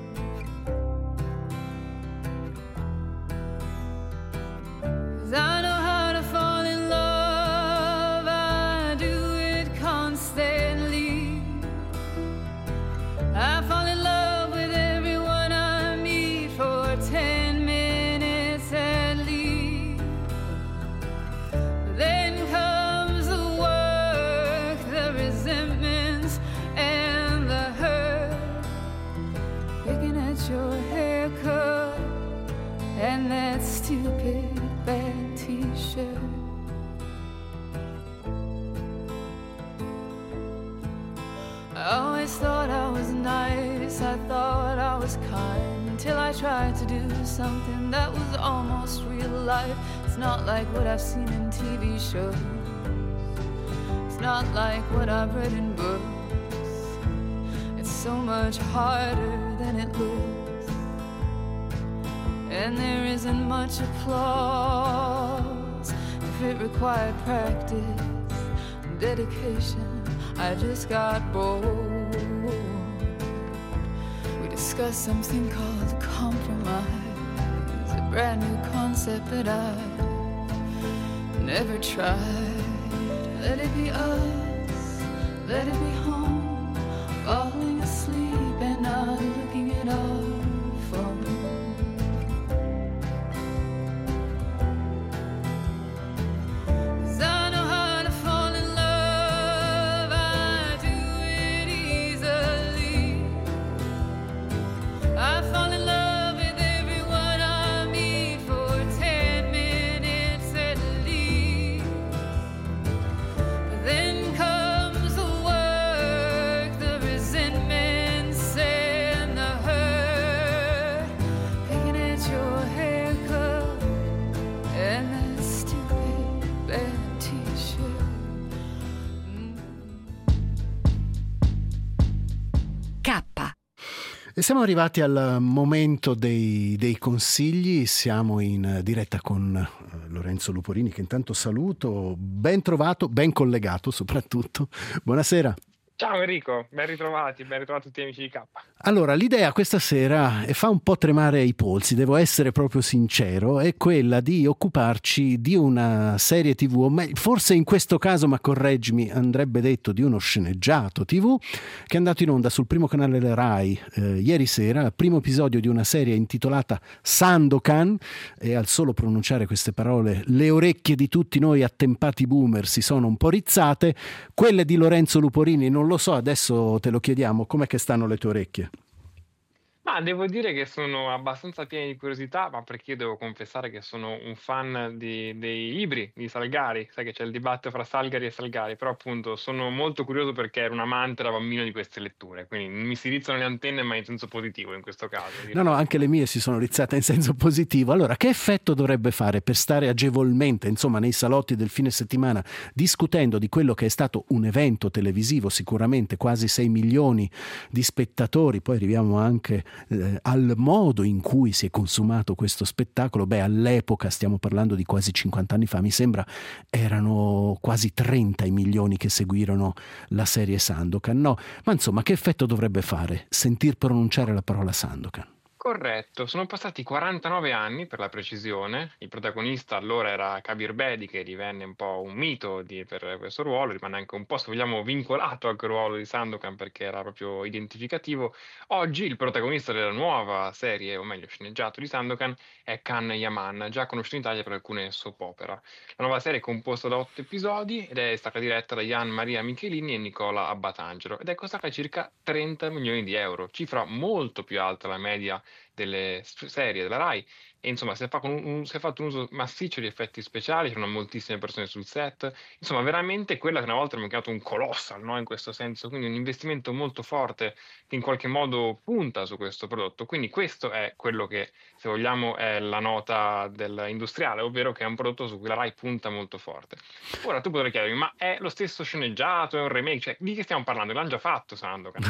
'Cause I know how to fall in love, I do it constantly. I fall in love with everyone I meet for ten minutes at least. Then comes the work, the resentments and the hurt, picking at your haircut and that stupid bad t-shirt. I always thought I was nice, I thought I was kind, until I tried to do something that was almost real life. It's not like what I've seen in T V shows, it's not like what I've read in books. It's so much harder than it looks, and there isn't much applause if it required practice and dedication. I just got bored. We discussed something called compromise, a brand new concept that I've never tried. Let it be us, let it be home, falling asleep and not looking at our phone. Then comes the work, the resentments and E siamo arrivati al momento dei, dei consigli, siamo in diretta con eh, Lorenzo Luporini, che intanto saluto, ben trovato, ben collegato soprattutto. Buonasera. Ciao Enrico, ben ritrovati, ben ritrovati tutti gli amici di K. Allora, l'idea questa sera, e fa un po' tremare i polsi, devo essere proprio sincero, è quella di occuparci di una serie tivù, o meglio, forse in questo caso, ma correggimi, andrebbe detto di uno sceneggiato tivù, che è andato in onda sul primo canale della Rai eh, ieri sera, primo episodio di una serie intitolata Sandokan, e al solo pronunciare queste parole le orecchie di tutti noi attempati boomer si sono un po' rizzate, quelle di Lorenzo Luporini non lo so, adesso te lo chiediamo, com'è che stanno le tue orecchie? Ma devo dire che sono abbastanza pieni di curiosità, ma perché io devo confessare che sono un fan di- dei libri di Salgari, sai che c'è il dibattito fra Salgari e Salgari, però appunto sono molto curioso perché ero un amante da bambino di queste letture, quindi mi si rizzano le antenne, ma in senso positivo in questo caso. No, no, anche le mie si sono rizzate in senso positivo. Allora, che effetto dovrebbe fare per stare agevolmente, insomma, nei salotti del fine settimana, discutendo di quello che è stato un evento televisivo, sicuramente quasi sei milioni di spettatori, poi arriviamo anche eh, al modo in cui si è consumato questo spettacolo. Beh, all'epoca, stiamo parlando di quasi cinquanta anni fa, mi sembra erano quasi trenta i milioni che seguirono la serie Sandokan, no? Ma insomma, che effetto dovrebbe fare sentir pronunciare la parola Sandokan? Corretto, sono passati quarantanove anni per la precisione, il protagonista allora era Kabir Bedi che divenne un po' un mito di- per questo ruolo, rimane anche un po' se vogliamo vincolato al ruolo di Sandokan perché era proprio identificativo. Oggi il protagonista della nuova serie, o meglio sceneggiato di Sandokan, è Khan Yaman, già conosciuto in Italia per alcune soap opera. La nuova serie è composta da otto episodi ed è stata diretta da Jan Maria Michelini e Nicola Abbatangelo ed è costata circa trenta milioni di euro, cifra molto più alta della media delle s- serie della Rai. E insomma, si è, fa- con un- un- si è fatto un uso massiccio di effetti speciali, c'erano moltissime persone sul set, insomma, veramente quella che una volta abbiamo chiamato un colossal, no? In questo senso, quindi un investimento molto forte che in qualche modo punta su questo prodotto. Quindi questo è quello che, se vogliamo, è la nota dell'industriale, ovvero che è un prodotto su cui la Rai punta molto forte. Ora tu potrai chiedermi, ma è lo stesso sceneggiato, è un remake? Cioè, di che stiamo parlando? L'hanno già fatto, Sandokan.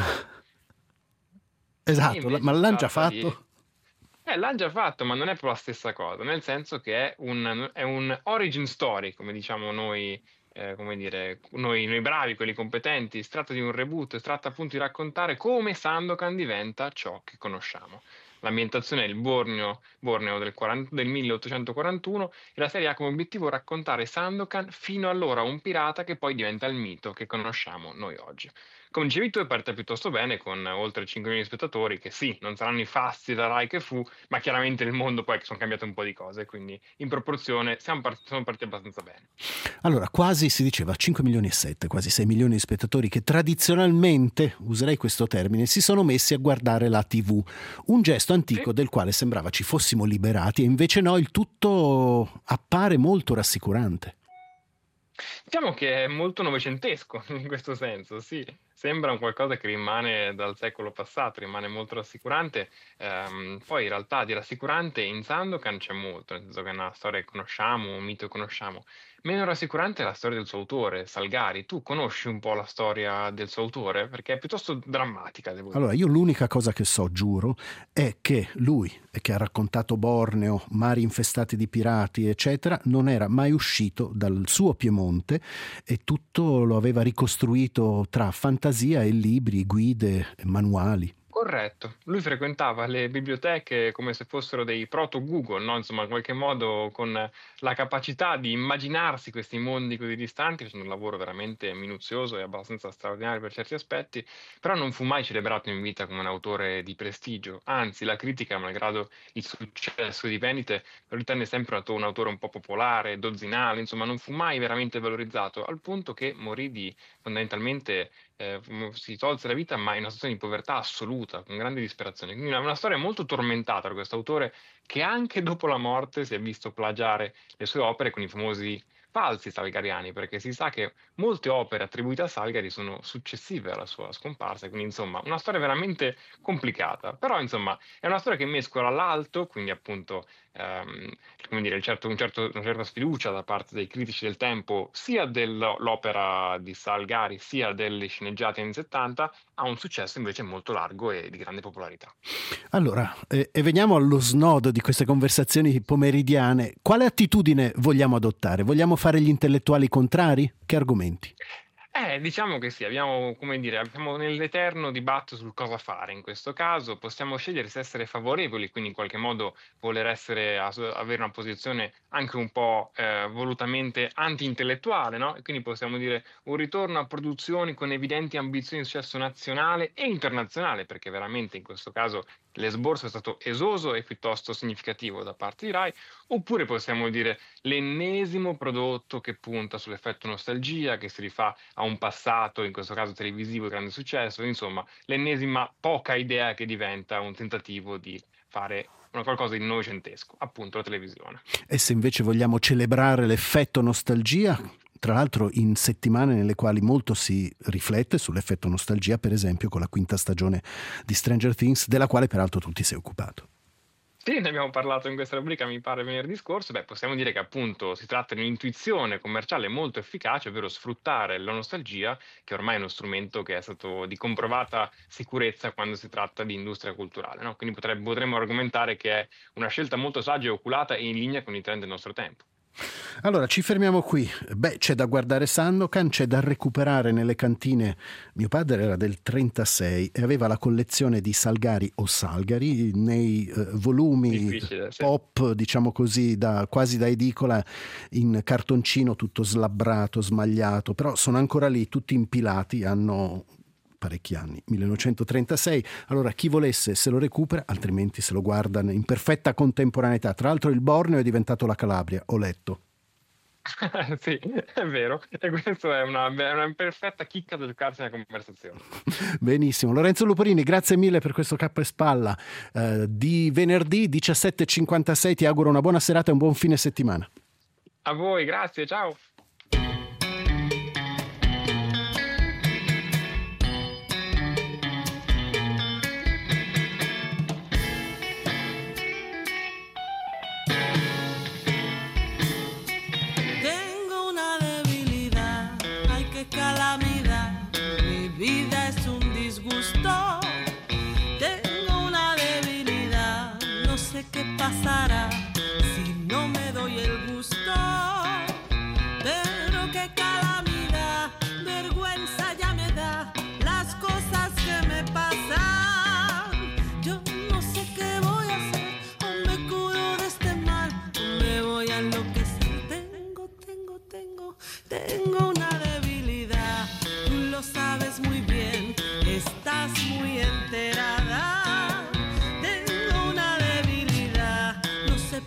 E Esatto, invece ma si l'hanno già tratta di... fatto? Eh, l'hanno già fatto, ma non è proprio la stessa cosa, nel senso che è un, è un origin story, come diciamo noi, eh, come dire, noi, noi bravi, quelli competenti. Si tratta di un reboot, si tratta appunto di raccontare come Sandokan diventa ciò che conosciamo. L'ambientazione è il Borneo, Borneo del, quaranta del milleottocentoquarantuno e la serie ha come obiettivo raccontare Sandokan fino allora un pirata che poi diventa il mito che conosciamo noi oggi. Come dicevi tu, è partita piuttosto bene con oltre cinque milioni di spettatori che sì, non saranno i fasti da Rai che fu, ma chiaramente nel mondo poi sono cambiate un po' di cose, quindi in proporzione siamo part- sono partiti abbastanza bene. Allora, quasi si diceva cinque milioni e sette, quasi sei milioni di spettatori che tradizionalmente, userei questo termine, si sono messi a guardare la tivù. Un gesto antico Sì. del quale sembrava ci fossimo liberati e invece no, il tutto appare molto rassicurante. Diciamo che è molto novecentesco in questo senso, sì, sembra un qualcosa che rimane dal secolo passato, rimane molto rassicurante. Ehm, poi in realtà di rassicurante in Sandokan c'è molto, nel senso che è una storia che conosciamo, un mito che conosciamo. Meno rassicurante è la storia del suo autore, Salgari. Tu conosci un po' la storia del suo autore? Perché è piuttosto drammatica, devo dire. Allora, io l'unica cosa che so, giuro, è che lui, che ha raccontato Borneo, mari infestati di pirati, eccetera, non era mai uscito dal suo Piemonte e tutto lo aveva ricostruito tra fantasia e libri, guide, manuali. Corretto, lui frequentava le biblioteche come se fossero dei proto-Google, no? Insomma, in qualche modo con la capacità di immaginarsi questi mondi così distanti, facendo un lavoro veramente minuzioso e abbastanza straordinario per certi aspetti, però non fu mai celebrato in vita come un autore di prestigio, anzi la critica, malgrado il successo di vendite, lo ritenne sempre un autore, un autore un po' popolare, dozzinale, insomma non fu mai veramente valorizzato, al punto che morì di fondamentalmente eh, si tolse la vita, ma in una situazione di povertà assoluta, con grande disperazione. Quindi una, una storia molto tormentata per questo autore che anche dopo la morte si è visto plagiare le sue opere con i famosi falsi salgariani, perché si sa che molte opere attribuite a Salgari sono successive alla sua scomparsa, quindi insomma una storia veramente complicata, però insomma è una storia che mescola l'alto, quindi appunto ehm, come dire, il certo, un certo, una certa sfiducia da parte dei critici del tempo, sia dell'opera di Salgari sia delle sceneggiate anni settanta, ha un successo invece molto largo e di grande popolarità. Allora, eh, e veniamo allo snodo di queste conversazioni pomeridiane. Quale attitudine vogliamo adottare? Vogliamo fare gli intellettuali contrari? Che argomenti? Eh, diciamo che sì, abbiamo, come dire, abbiamo nell'eterno dibattito sul cosa fare in questo caso, possiamo scegliere se essere favorevoli, quindi in qualche modo voler essere, as- avere una posizione anche un po' eh, volutamente anti-intellettuale, no? E quindi possiamo dire un ritorno a produzioni con evidenti ambizioni di successo nazionale e internazionale, perché veramente in questo caso l'esborso è stato esoso e piuttosto significativo da parte di Rai, oppure possiamo dire l'ennesimo prodotto che punta sull'effetto nostalgia, che si rifà a un passato, in questo caso televisivo, di grande successo, insomma, l'ennesima poca idea che diventa un tentativo di fare una qualcosa di novecentesco, appunto la televisione. E se invece vogliamo celebrare l'effetto nostalgia, tra l'altro in settimane nelle quali molto si riflette sull'effetto nostalgia, per esempio con la quinta stagione di Stranger Things, della quale peraltro tu ti sei occupato. Sì, ne abbiamo parlato in questa rubrica, mi pare venerdì scorso. Beh, possiamo dire che appunto si tratta di un'intuizione commerciale molto efficace, ovvero sfruttare la nostalgia, che ormai è uno strumento che è stato di comprovata sicurezza quando si tratta di industria culturale, no? Quindi potrebbe, potremmo argomentare che è una scelta molto saggia e oculata e in linea con i trend del nostro tempo. Allora ci fermiamo qui. Beh, c'è da guardare Sandokan, c'è da recuperare nelle cantine. Mio padre era del trentasei e aveva la collezione di Salgari o Salgari nei eh, volumi sì. pop, diciamo così, da, quasi da edicola, in cartoncino tutto slabbrato, smagliato, però sono ancora lì tutti impilati, hanno parecchi anni, millenovecentotrentasei. Allora chi volesse se lo recupera, altrimenti se lo guarda in perfetta contemporaneità. Tra l'altro il Borneo è diventato la Calabria, ho letto. Sì, è vero, e questa è una, è una perfetta chicca da giocarsi nella conversazione. Benissimo, Lorenzo Luporini, grazie mille per questo capo e spalla eh, di venerdì diciassette e cinquantasei. Ti auguro una buona serata e un buon fine settimana. A voi, grazie, ciao. ¿Qué pasará si no me doy el gusto? Pero qué calamidad, vergüenza ya me da las cosas que me pasan. Yo no sé qué voy a hacer, o me curo de este mal, o me voy a enloquecer. Tengo, tengo, tengo, tengo una debilidad. Tú lo sabes muy bien, estás muy enterada. No sé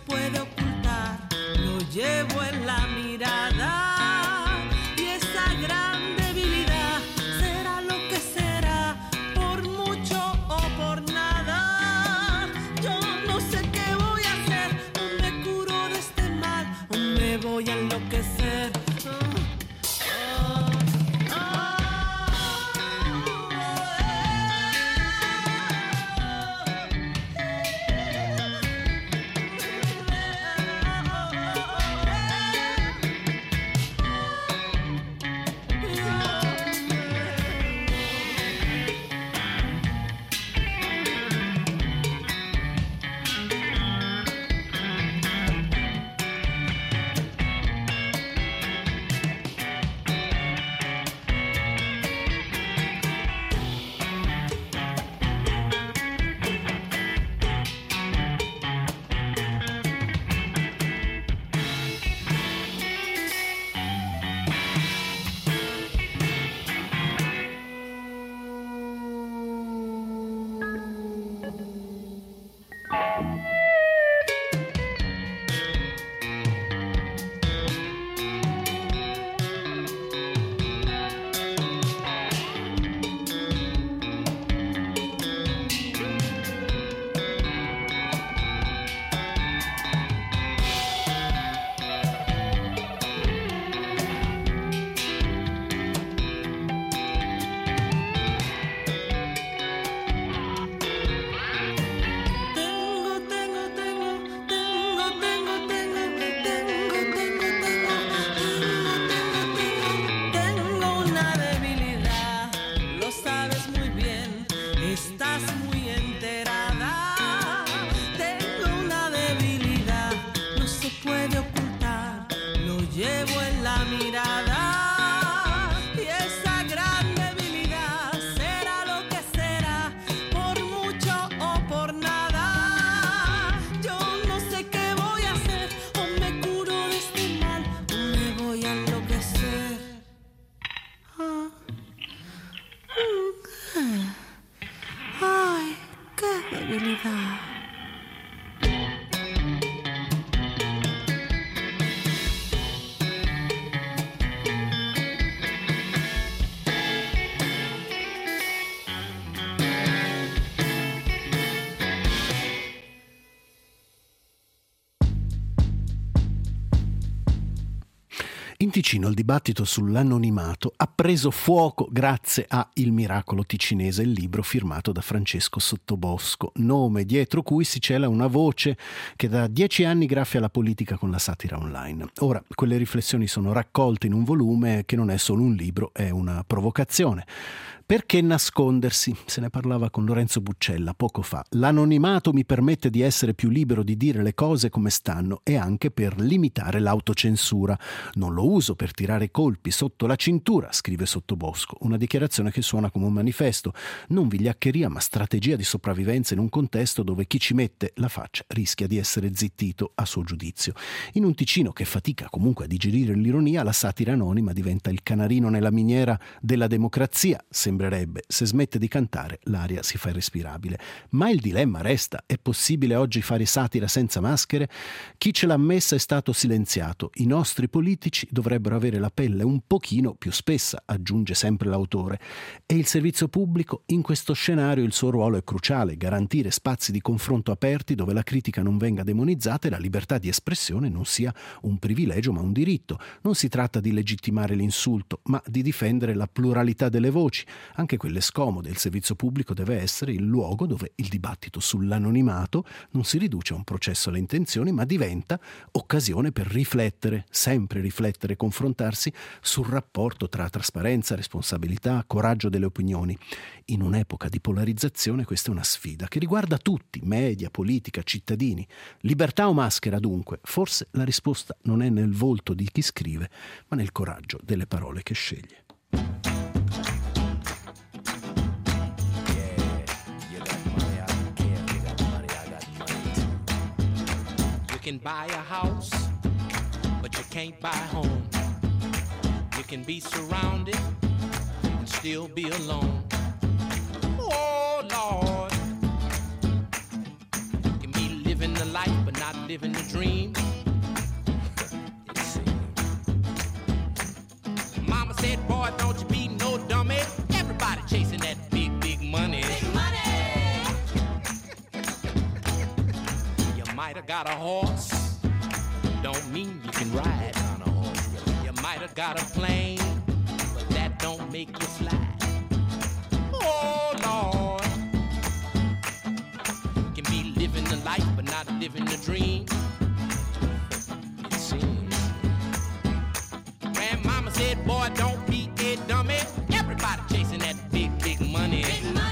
In Ticino il dibattito sull'anonimato ha preso fuoco grazie a Il miracolo ticinese, il libro firmato da Francesco Sottobosco, nome dietro cui si cela una voce che da dieci anni graffia la politica con la satira online. Ora, quelle riflessioni sono raccolte in un volume che non è solo un libro, è una provocazione. Perché nascondersi? Se ne parlava con Lorenzo Buccella poco fa. L'anonimato mi permette di essere più libero di dire le cose come stanno e anche per limitare l'autocensura. Non lo uso per tirare colpi sotto la cintura, scrive Sottobosco, una dichiarazione che suona come un manifesto. Non vigliaccheria, ma strategia di sopravvivenza in un contesto dove chi ci mette la faccia rischia di essere zittito a suo giudizio. In un Ticino che fatica comunque a digerire l'ironia, la satira anonima diventa il canarino nella miniera della democrazia. Sembrerebbe, se smette di cantare, l'aria si fa irrespirabile. Ma il dilemma resta: è possibile oggi fare satira senza maschere? Chi ce l'ha messa è stato silenziato. I nostri politici dovrebbero avere la pelle un pochino più spessa, aggiunge sempre l'autore. E il servizio pubblico? In questo scenario il suo ruolo è cruciale: garantire spazi di confronto aperti dove la critica non venga demonizzata e la libertà di espressione non sia un privilegio ma un diritto. Non si tratta di legittimare l'insulto, ma di difendere la pluralità delle voci, anche quelle scomode. Il servizio pubblico deve essere il luogo dove il dibattito sull'anonimato non si riduce a un processo alle intenzioni, ma diventa occasione per riflettere, sempre riflettere, confrontarsi sul rapporto tra trasparenza, responsabilità, coraggio delle opinioni. In un'epoca di polarizzazione questa è una sfida che riguarda tutti, media, politica, cittadini. Libertà o maschera dunque? Forse la risposta non è nel volto di chi scrive, ma nel coraggio delle parole che sceglie. You can buy a house, but you can't buy a home. You can be surrounded and still be alone. Oh, Lord. You can be living the life, but not living the dream. Mama said, boy, don't you be no dummy. Everybody chasing that big, big money. Big money. You might have got a horse, don't mean you can ride on a horse. You might have got a plane, but that don't make you fly. Oh, Lord. You can be living the life, but not living the dream. It seems. Grandmama said, boy, don't be a dummy. Everybody chasing that big, big money. Big money.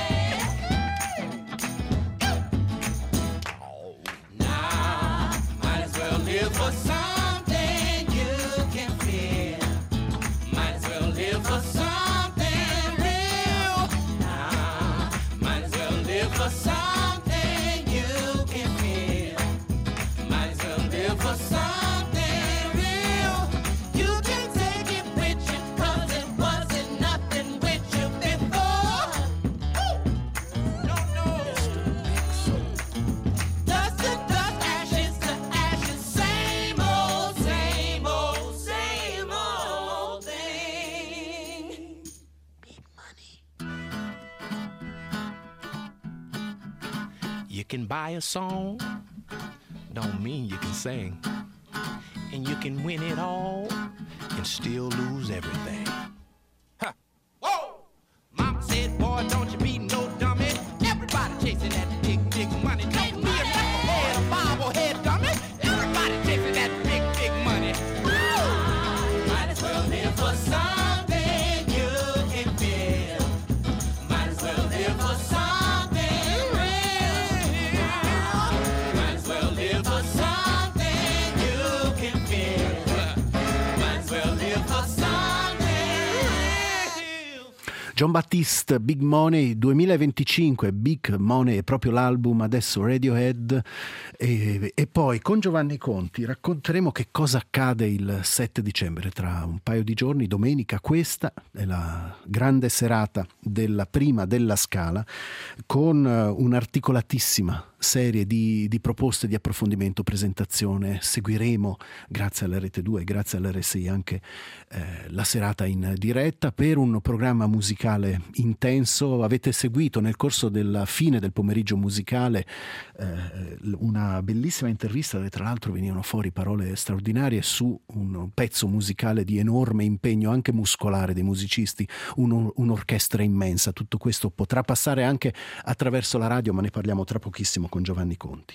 Live for something you can feel. Might as well live for something real. Nah, might as well live for something you can feel. Might as well live for something real. You can take it with you, 'cause it wasn't nothing with you before. Woo! No, no. Dust to dust, ashes to ashes. Same old, same old, same old thing. Big money. You can buy a song, don't mean you can sing. And you can win it all and still lose everything. Huh. Whoa! Mama said, boy, don't you be no dummy. Everybody chasing that big, big money. Don't be a knucklehead, a bobblehead dummy. Everybody chasing that big, big money. Woo! Might as well live for something you can feel. Might as well live for something real. Might as well live for something you can feel. Might as well live for something real. John Baptiste, Big Money duemilaventicinque. Big Money è proprio l'album, adesso Radiohead. E, e poi con Giovanni Conti racconteremo che cosa accade il sette dicembre, tra un paio di giorni, domenica. Questa è la grande serata della prima della Scala, con un'articolatissima serie di, di proposte di approfondimento, presentazione. Seguiremo, grazie alla Rete due e grazie all'R S I, anche eh, la serata in diretta per un programma musicale musicale intenso. Avete seguito nel corso della fine del pomeriggio musicale eh, una bellissima intervista dove tra l'altro venivano fuori parole straordinarie su un pezzo musicale di enorme impegno anche muscolare dei musicisti, un, un'orchestra immensa. Tutto questo potrà passare anche attraverso la radio, ma ne parliamo tra pochissimo con Giovanni Conti.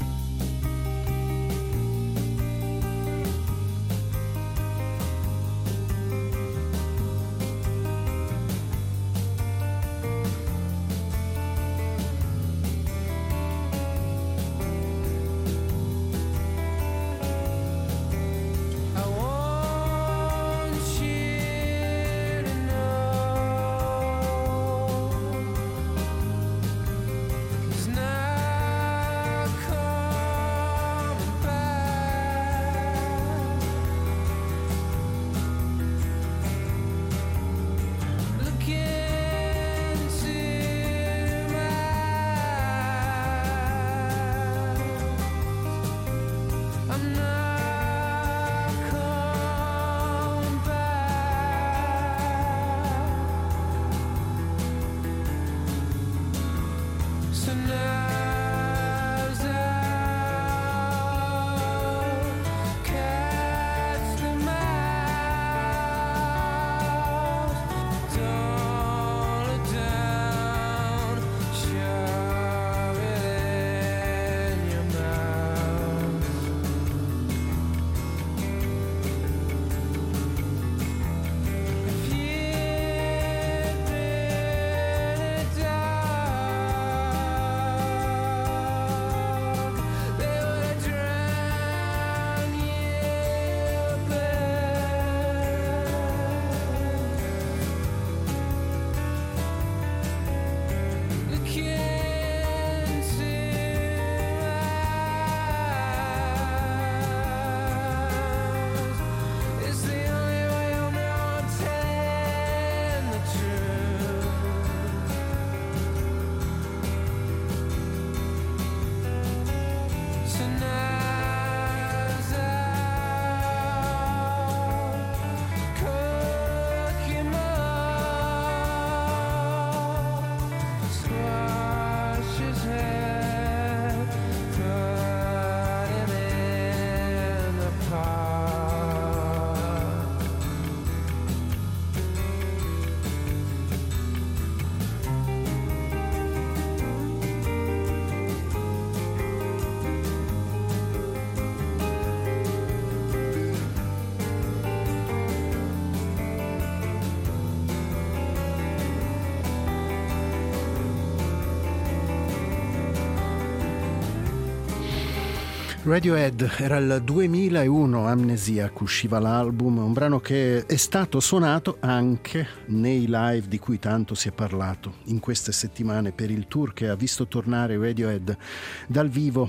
Radiohead, era il duemilauno, Amnesiac usciva l'album, un brano che è stato suonato anche nei live di cui tanto si è parlato in queste settimane per il tour che ha visto tornare Radiohead dal vivo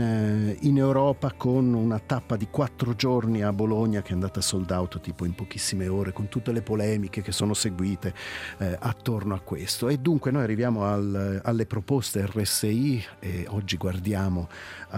in, in Europa, con una tappa di quattro giorni a Bologna che è andata sold out tipo in pochissime ore, con tutte le polemiche che sono seguite eh, attorno a questo. E dunque noi arriviamo al, alle proposte R S I e oggi guardiamo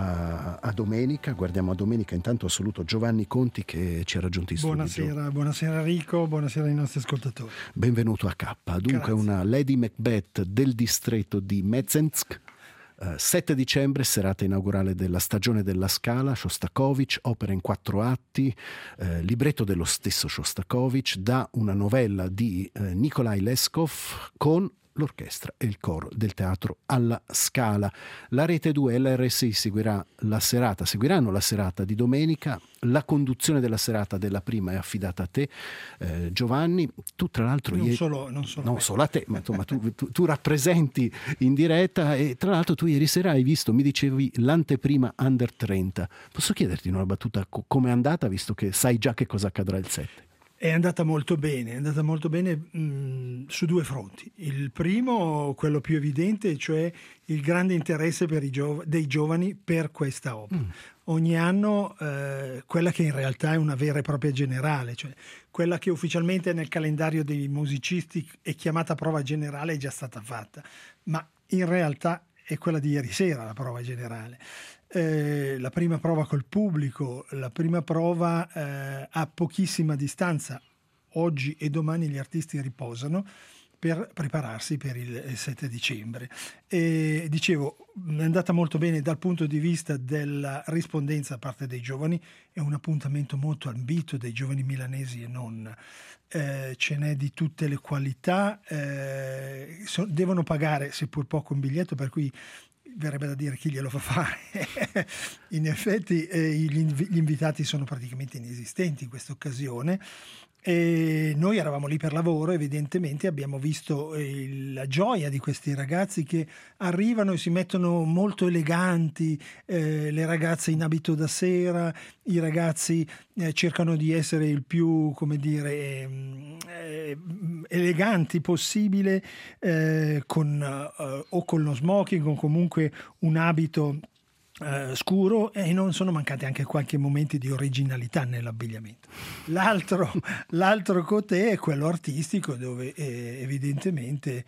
a, a domenica, guardiamo a domenica. Intanto ho saluto Giovanni Conti che ci ha raggiunto in studio. Buonasera, buonasera Enrico, buonasera ai nostri ascoltatori. Benvenuto a K. Dunque Grazie. Una Lady Macbeth del distretto di Mezhensk. Uh, sette dicembre, serata inaugurale della stagione della Scala, Shostakovich, opera in quattro atti, uh, libretto dello stesso Shostakovich, da una novella di uh, Nikolai Leskov con l'orchestra e il coro del teatro alla Scala. La Rete due e la R S I seguirà la serata, seguiranno la serata di domenica. La conduzione della serata della prima è affidata a te, eh, Giovanni. Tu tra l'altro non ieri, solo, non solo, non solo a te, ma insomma tu, tu, tu rappresenti in diretta, e tra l'altro tu ieri sera hai visto, mi dicevi, l'anteprima Under trenta. Posso chiederti in una battuta co- come è andata, visto che sai già che cosa accadrà il sette? È andata molto bene, è andata molto bene mh, su due fronti. Il primo, quello più evidente, cioè il grande interesse per i giov- dei giovani per questa opera. Mm. Ogni anno eh, quella che in realtà è una vera e propria generale, cioè quella che ufficialmente nel calendario dei musicisti è chiamata prova generale, è già stata fatta, ma in realtà è quella di ieri sera la prova generale. Eh, la prima prova col pubblico, la prima prova eh, a pochissima distanza. Oggi e domani gli artisti riposano per prepararsi per il sette dicembre. E dicevo, è andata molto bene dal punto di vista della rispondenza da parte dei giovani, è un appuntamento molto ambito dei giovani milanesi e non. Eh, ce n'è di tutte le qualità, eh, so, devono pagare seppur poco un biglietto, per cui verrebbe da dire chi glielo fa fare. In effetti eh, gli, inv- gli invitati sono praticamente inesistenti in questa occasione. E noi eravamo lì per lavoro, evidentemente abbiamo visto eh, la gioia di questi ragazzi che arrivano e si mettono molto eleganti, eh, le ragazze in abito da sera, i ragazzi eh, cercano di essere il più, come dire, eh, eleganti possibile, eh, con, eh, o con lo smoking o comunque un abito Uh, scuro, e non sono mancati anche qualche momenti di originalità nell'abbigliamento. L'altro, l'altro cotè è quello artistico, dove eh, evidentemente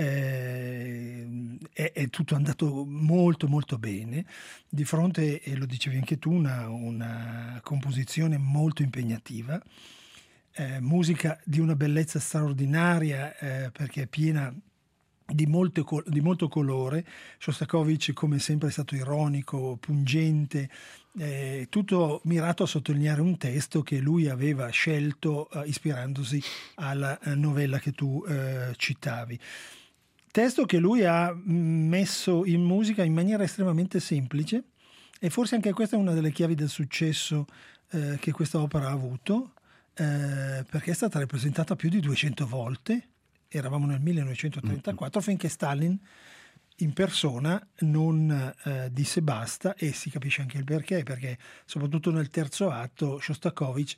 eh, è, è tutto andato molto molto bene, di fronte, e lo dicevi anche tu, una, una composizione molto impegnativa, eh, musica di una bellezza straordinaria, eh, perché è piena Di, molte, di molto colore. Shostakovich, come sempre, è stato ironico, pungente, eh, tutto mirato a sottolineare un testo che lui aveva scelto eh, ispirandosi alla eh, novella che tu eh, citavi. Testo che lui ha messo in musica in maniera estremamente semplice, e forse anche questa è una delle chiavi del successo eh, che questa opera ha avuto, eh, perché è stata rappresentata più di duecento volte. Eravamo nel millenovecentotrentaquattro, mm-hmm. finché Stalin in persona non eh, disse basta, e si capisce anche il perché, perché soprattutto nel terzo atto Shostakovich,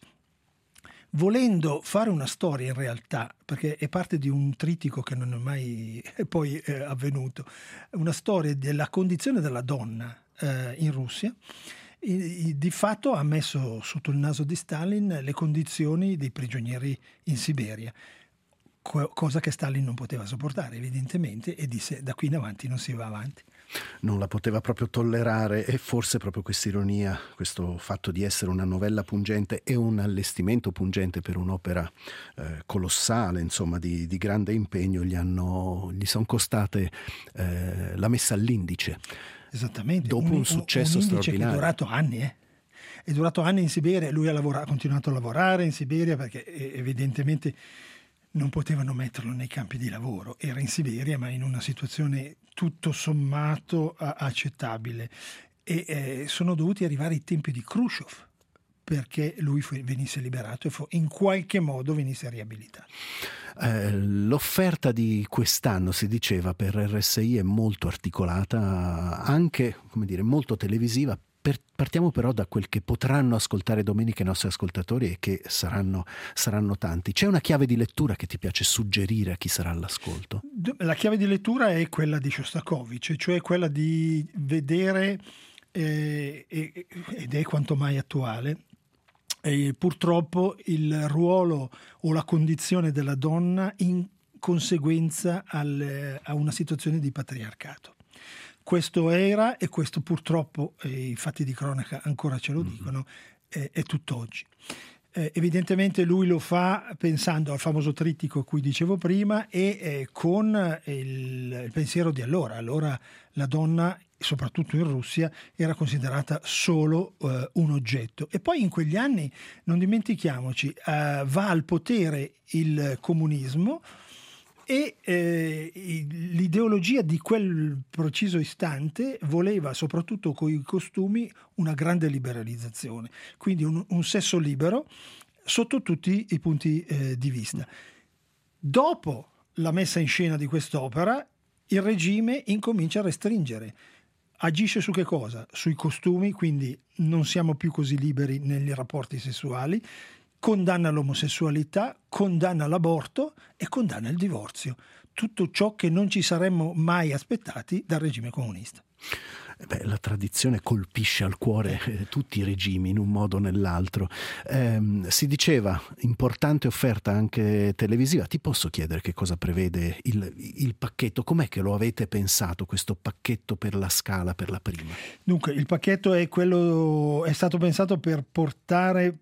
volendo fare una storia in realtà, perché è parte di un trittico che non è mai poi eh, avvenuto, una storia della condizione della donna eh, in Russia, di fatto ha messo sotto il naso di Stalin le condizioni dei prigionieri in Siberia, cosa che Stalin non poteva sopportare evidentemente, e disse: da qui in avanti non si va avanti. Non la poteva proprio tollerare, e forse proprio questa ironia, questo fatto di essere una novella pungente e un allestimento pungente per un'opera eh, colossale, insomma di, di grande impegno, gli hanno gli sono costate eh, la messa all'indice. Esattamente. Dopo un, un successo un straordinario. Che è durato anni, eh? È durato anni in Siberia. Lui ha, lavorato, ha continuato a lavorare in Siberia perché evidentemente non potevano metterlo nei campi di lavoro. Era in Siberia, ma in una situazione tutto sommato accettabile. E eh, sono dovuti arrivare i tempi di Khrushchev perché lui fu, venisse liberato e fu, in qualche modo venisse riabilitato. Eh, l'offerta di quest'anno, si diceva, per R S I è molto articolata, anche, come dire, molto televisiva. Per, partiamo però da quel che potranno ascoltare domenica i nostri ascoltatori, e che saranno, saranno tanti. C'è una chiave di lettura che ti piace suggerire a chi sarà all'ascolto? La chiave di lettura è quella di Shostakovich, cioè quella di vedere, eh, ed è quanto mai attuale, eh, purtroppo il ruolo o la condizione della donna in conseguenza al, a una situazione di patriarcato. Questo era, e questo purtroppo, eh, i fatti di cronaca ancora ce lo dicono, eh, è tutt'oggi. Eh, evidentemente lui lo fa pensando al famoso trittico a cui dicevo prima, e eh, con il, il pensiero di allora. Allora la donna, soprattutto in Russia, era considerata solo eh, un oggetto. E poi in quegli anni, non dimentichiamoci, eh, va al potere il comunismo, e eh, l'ideologia di quel preciso istante voleva, soprattutto con i costumi, una grande liberalizzazione, quindi un, un sesso libero sotto tutti i punti eh, di vista. Dopo la messa in scena di quest'opera, il regime incomincia a restringere. Agisce su che cosa? Sui costumi, quindi non siamo più così liberi negli rapporti sessuali, condanna l'omosessualità, condanna l'aborto e condanna il divorzio. Tutto ciò che non ci saremmo mai aspettati dal regime comunista. Beh, la tradizione colpisce al cuore eh, tutti i regimi in un modo o nell'altro. Eh, si diceva importante offerta anche televisiva. Ti posso chiedere che cosa prevede il, il pacchetto? Com'è che lo avete pensato, questo pacchetto per la Scala, per la prima? Dunque, il pacchetto è quello è stato pensato per portare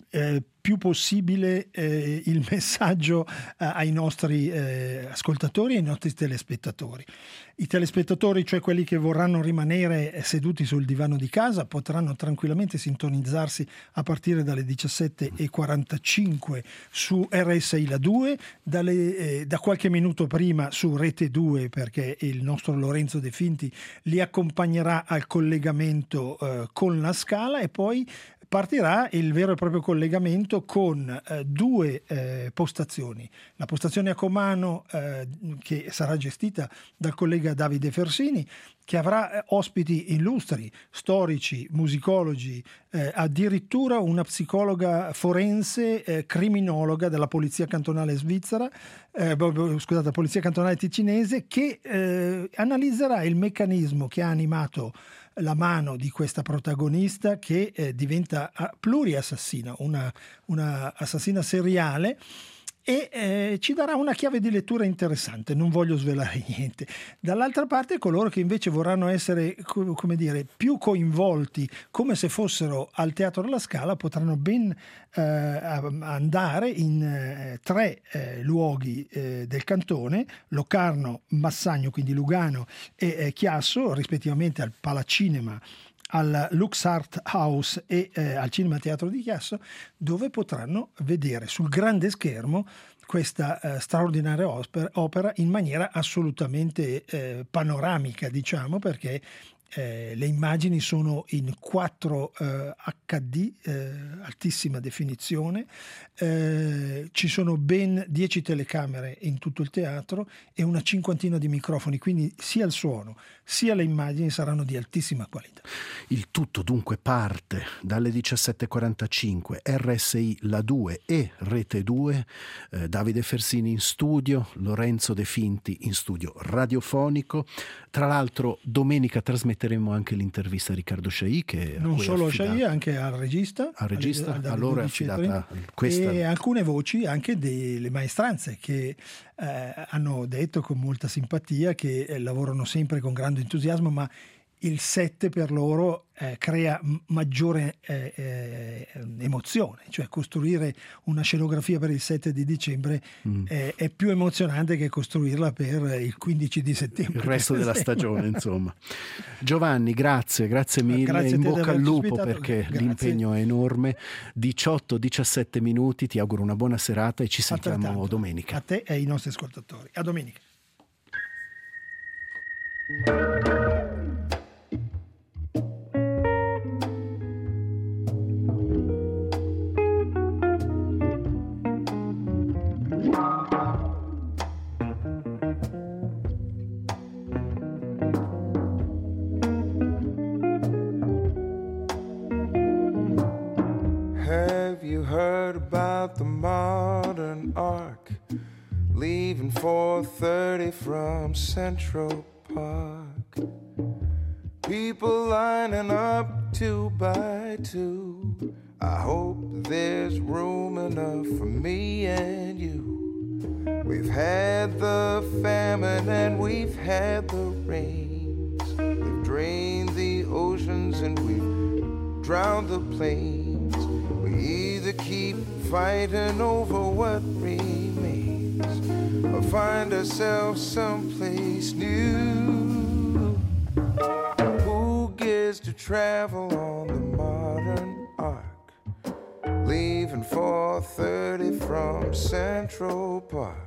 eh, più possibile eh, il messaggio eh, ai nostri eh, ascoltatori e ai nostri telespettatori. I telespettatori, cioè quelli che vorranno rimanere seduti sul divano di casa, potranno tranquillamente sintonizzarsi a partire dalle diciassette e quarantacinque su R S I La due, dalle, eh, da qualche minuto prima su Rete due, perché il nostro Lorenzo De Finti li accompagnerà al collegamento eh, con la Scala, e poi partirà il vero e proprio collegamento con eh, due eh, postazioni. La postazione a Comano, eh, che sarà gestita dal collega Davide Fersini, che avrà eh, ospiti illustri, storici, musicologi, eh, addirittura una psicologa forense, eh, criminologa della Polizia Cantonale Svizzera, eh, scusate, Polizia Cantonale Ticinese, che eh, analizzerà il meccanismo che ha animato la mano di questa protagonista, che eh, diventa pluriassassina, una, una assassina seriale, e eh, ci darà una chiave di lettura interessante. Non voglio svelare niente. Dall'altra parte, coloro che invece vorranno essere, come dire, più coinvolti, come se fossero al Teatro della Scala, potranno ben eh, andare in eh, tre eh, luoghi eh, del cantone: Locarno, Massagno, quindi Lugano, e eh, Chiasso, rispettivamente al Palacinema, al Lux Art House e eh, al Cinema Teatro di Chiasso, dove potranno vedere sul grande schermo questa eh, straordinaria opera, opera in maniera assolutamente eh, panoramica, diciamo, perché eh, le immagini sono in quattro eh, acca di, eh, altissima definizione, eh, ci sono ben dieci telecamere in tutto il teatro e una cinquantina di microfoni, quindi sia il suono sia le immagini saranno di altissima qualità. Il tutto dunque parte dalle diciassette e quarantacinque, R S I La due e Rete due, eh, Davide Fersini in studio, Lorenzo De Finti in studio radiofonico. Tra l'altro domenica trasmetteremo anche l'intervista a Riccardo Chailly, che non solo a Chailly, anche al regista, al regista al, allora è affidata questa, e alcune voci anche delle maestranze che eh, hanno detto con molta simpatia che eh, lavorano sempre con grande entusiasmo, ma il set per loro eh, crea maggiore eh, eh, emozione, cioè costruire una scenografia per il sette di dicembre mm. eh, è più emozionante che costruirla per il quindici di settembre. Il resto della stagione, insomma. Giovanni, grazie, grazie mille, grazie in bocca al lupo, perché grazie. L'impegno è enorme. diciotto diciassette minuti, ti auguro una buona serata e ci sentiamo Altrettanto. domenica. A te e ai nostri ascoltatori. A domenica. Have you heard about the modern arc leaving four thirty from Central Park? People lining up two by two. I hope there's room enough for me and you. We've had the famine and we've had the rains. We've drained the oceans and we've drowned the plains. We either keep fighting over what remains or find ourselves someplace new. Who gets to travel on the modern arc, leaving four thirty from Central Park?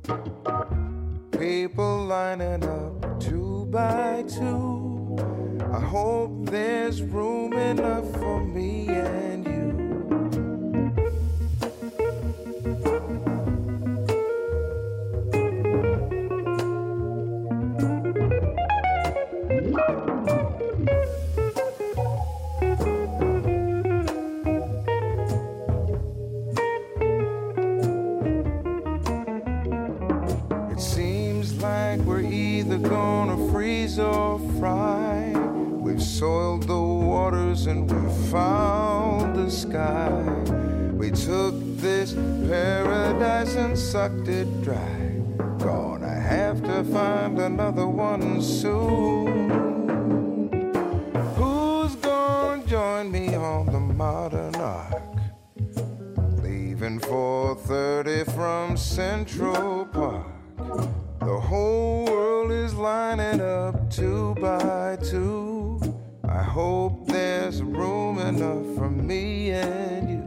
People lining up two by two. I hope there's room enough for me and you. It seems like we're either gonna freeze or fry. We've soiled the waters and we've fouled the sky. We took this paradise and sucked it dry. Gonna have to find another one soon. Who's gonna join me on the modern arc, four thirty from Central Park. The whole world is lining up two by two. I hope there's room enough for me and you.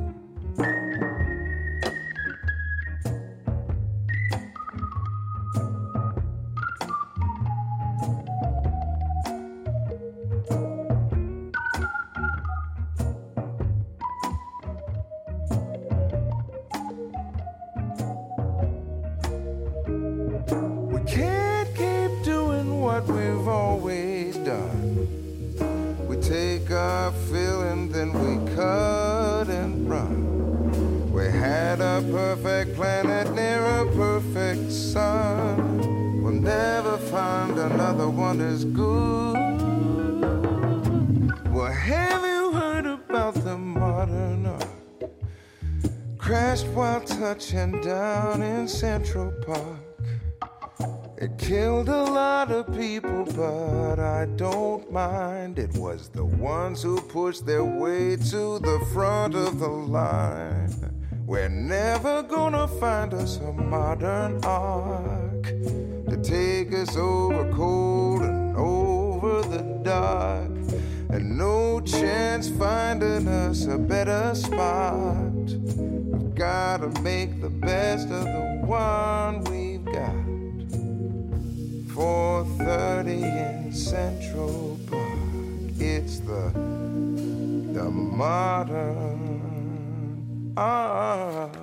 We've always done. We take our fill and then we cut and run. We had a perfect planet near a perfect sun. We'll never find another one as good. Well, have you heard about the modern art? Crashed while touching down in Central Park. It killed a lot of people, but I don't mind. It was the ones who pushed their way to the front of the line. We're never gonna find us a modern ark to take us over cold and over the dark. And no chance finding us a better spot. We've gotta make the best of the one we've got. four thirty in Central Park. It's the the modern art.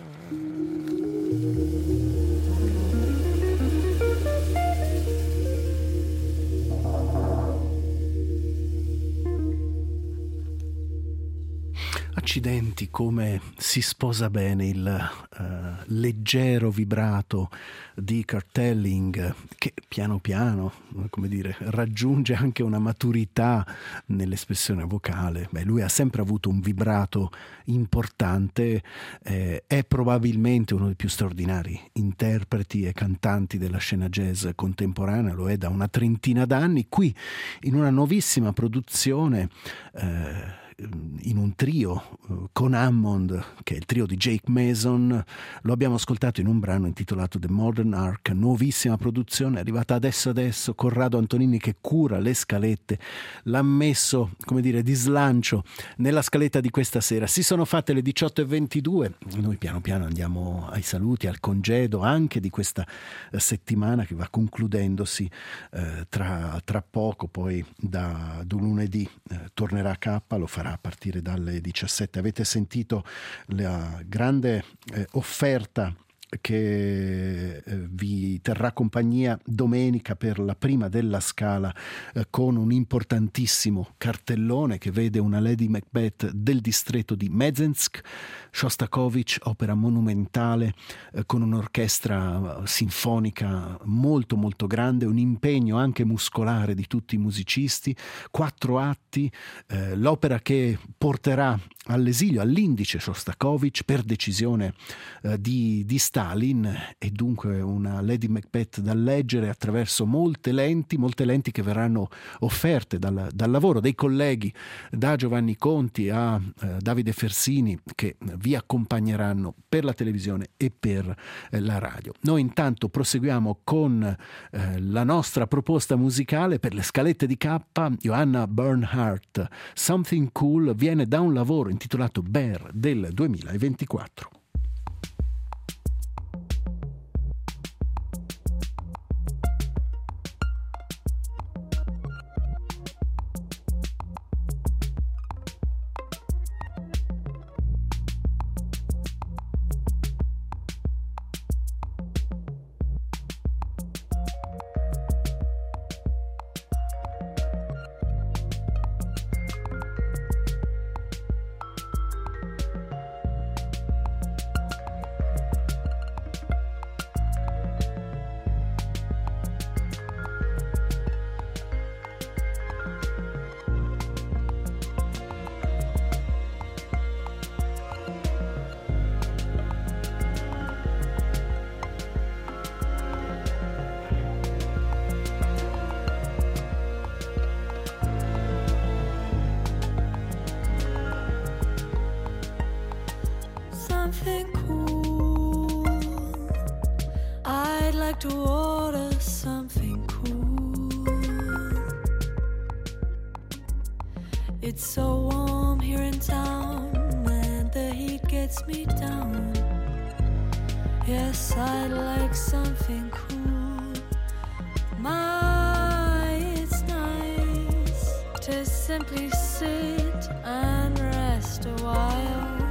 Accidenti, come si sposa bene il uh, leggero vibrato di Kurt Elling, che piano piano, come dire, raggiunge anche una maturità nell'espressione vocale. Beh, lui ha sempre avuto un vibrato importante, eh, è probabilmente uno dei più straordinari interpreti e cantanti della scena jazz contemporanea, lo è da una trentina d'anni, qui in una nuovissima produzione eh, in un trio con Hammond, che è il trio di Jake Mason. Lo abbiamo ascoltato in un brano intitolato The Modern Ark, nuovissima produzione arrivata adesso adesso. Corrado Antonini, che cura le scalette, l'ha messo, come dire, di slancio nella scaletta di questa sera. Si sono fatte le diciotto e ventidue, noi piano piano andiamo ai saluti, al congedo anche di questa settimana che va concludendosi eh, tra, tra poco. Poi da, da lunedì eh, tornerà a K, lo farà a partire dalle diciassette. Avete sentito la grande eh, offerta che eh, vi terrà compagnia domenica per la prima della Scala, eh, con un importantissimo cartellone che vede una Lady Macbeth del distretto di Mezhensk, Shostakovich, opera monumentale, eh, con un'orchestra sinfonica molto molto grande, un impegno anche muscolare di tutti i musicisti, quattro atti, eh, l'opera che porterà all'esilio, all'indice Shostakovich per decisione eh, di, di Stalin, e dunque una Lady Macbeth da leggere attraverso molte lenti, molte lenti che verranno offerte dal, dal lavoro dei colleghi, da Giovanni Conti a eh, Davide Fersini, che vi accompagneranno per la televisione e per eh, la radio. Noi intanto proseguiamo con eh, la nostra proposta musicale per le scalette di K. Johanna Bernhardt, Something Cool, viene da un lavoro intitolato Bear del duemilaventiquattro. something cool. I'd like to order something cool. It's so warm here in town and the heat gets me down. Yes, I'd like something cool. My, it's nice to simply sit and rest a while.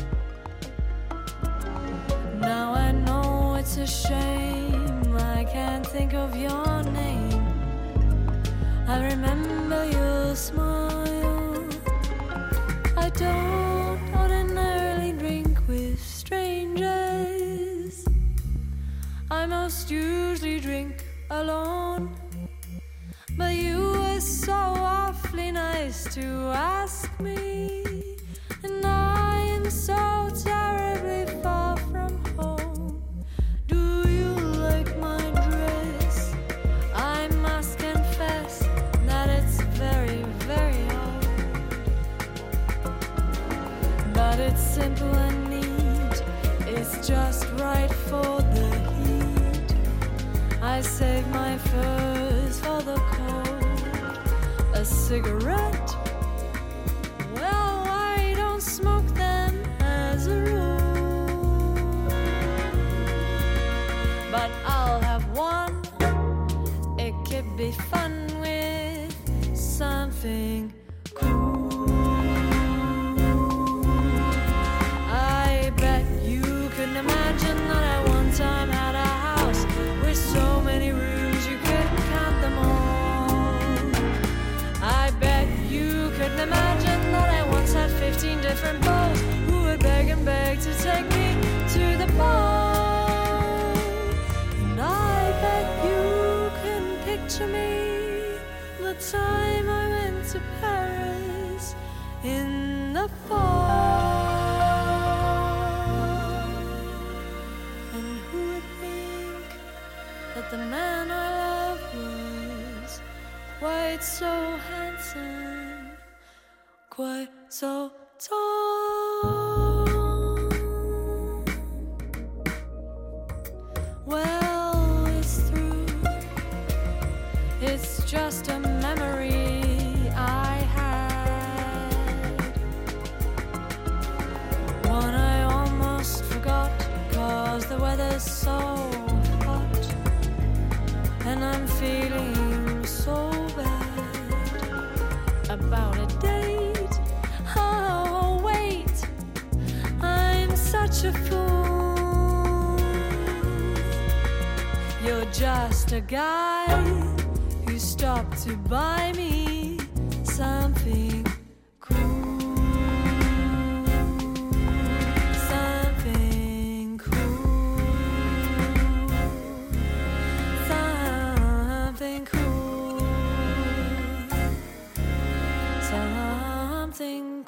Now I know it's a shame I can't think of your name. I remember your smile. I don't ordinarily drink with strangers. I most usually drink alone. But you were so awfully nice to ask me. And I am so terribly far from home. Do you like my dress? I must confess that it's very, very old. But it's simple and neat. It's just right for the heat. I save my furs for the cold. A cigarette? Well, I don't smoke them as a rule. But I'll have one. It could be fun with something cool. I bet you couldn't imagine that I one time had a house with so many rooms you couldn't count them all. I bet you couldn't imagine that I once had fifteen different beaux who would beg and beg to take me to the ball. And I bet you can picture me the time I went to Paris in the fall. And who would think that the man I loved was quite so handsome, quite so tall. Well, it's through. It's just a memory I had, one I almost forgot, 'cause the weather's so hot and I'm feeling so bad about a date. Oh, wait, I'm such a fool. You're just a guy who stopped to buy me something cool. Something cool. Something cool. Something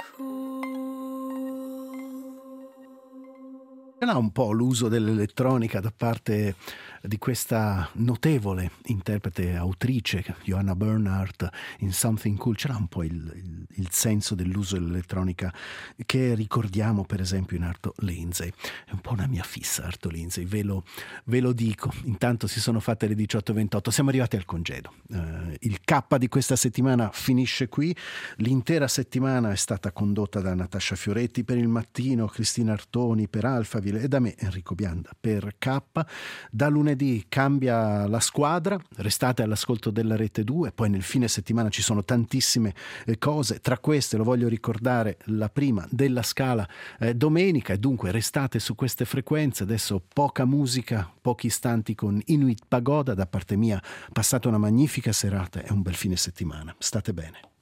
cool. Era un po' l'uso dell'elettronica da parte di questa notevole interprete autrice Johanna Bernhardt in Something Cool. C'era un po' il, il, il senso dell'uso dell'elettronica che ricordiamo per esempio in Arto Lindsay. È un po' una mia fissa Arto Lindsay, ve lo, ve lo dico. Intanto si sono fatte le diciotto e ventotto, siamo arrivati al congedo. Uh, il K di questa settimana finisce qui. L'intera settimana è stata condotta da Natascia Fioretti per Il Mattino, Cristina Artoni per Alphaville e da me Enrico Bianda per K. Da lunedì cambia la squadra, restate all'ascolto della Rete due, poi nel fine settimana ci sono tantissime cose, tra queste lo voglio ricordare la prima della Scala eh, domenica, e dunque restate su queste frequenze. Adesso poca musica, pochi istanti con Inuit Pagoda. Da parte mia passate una magnifica serata e un bel fine settimana, state bene.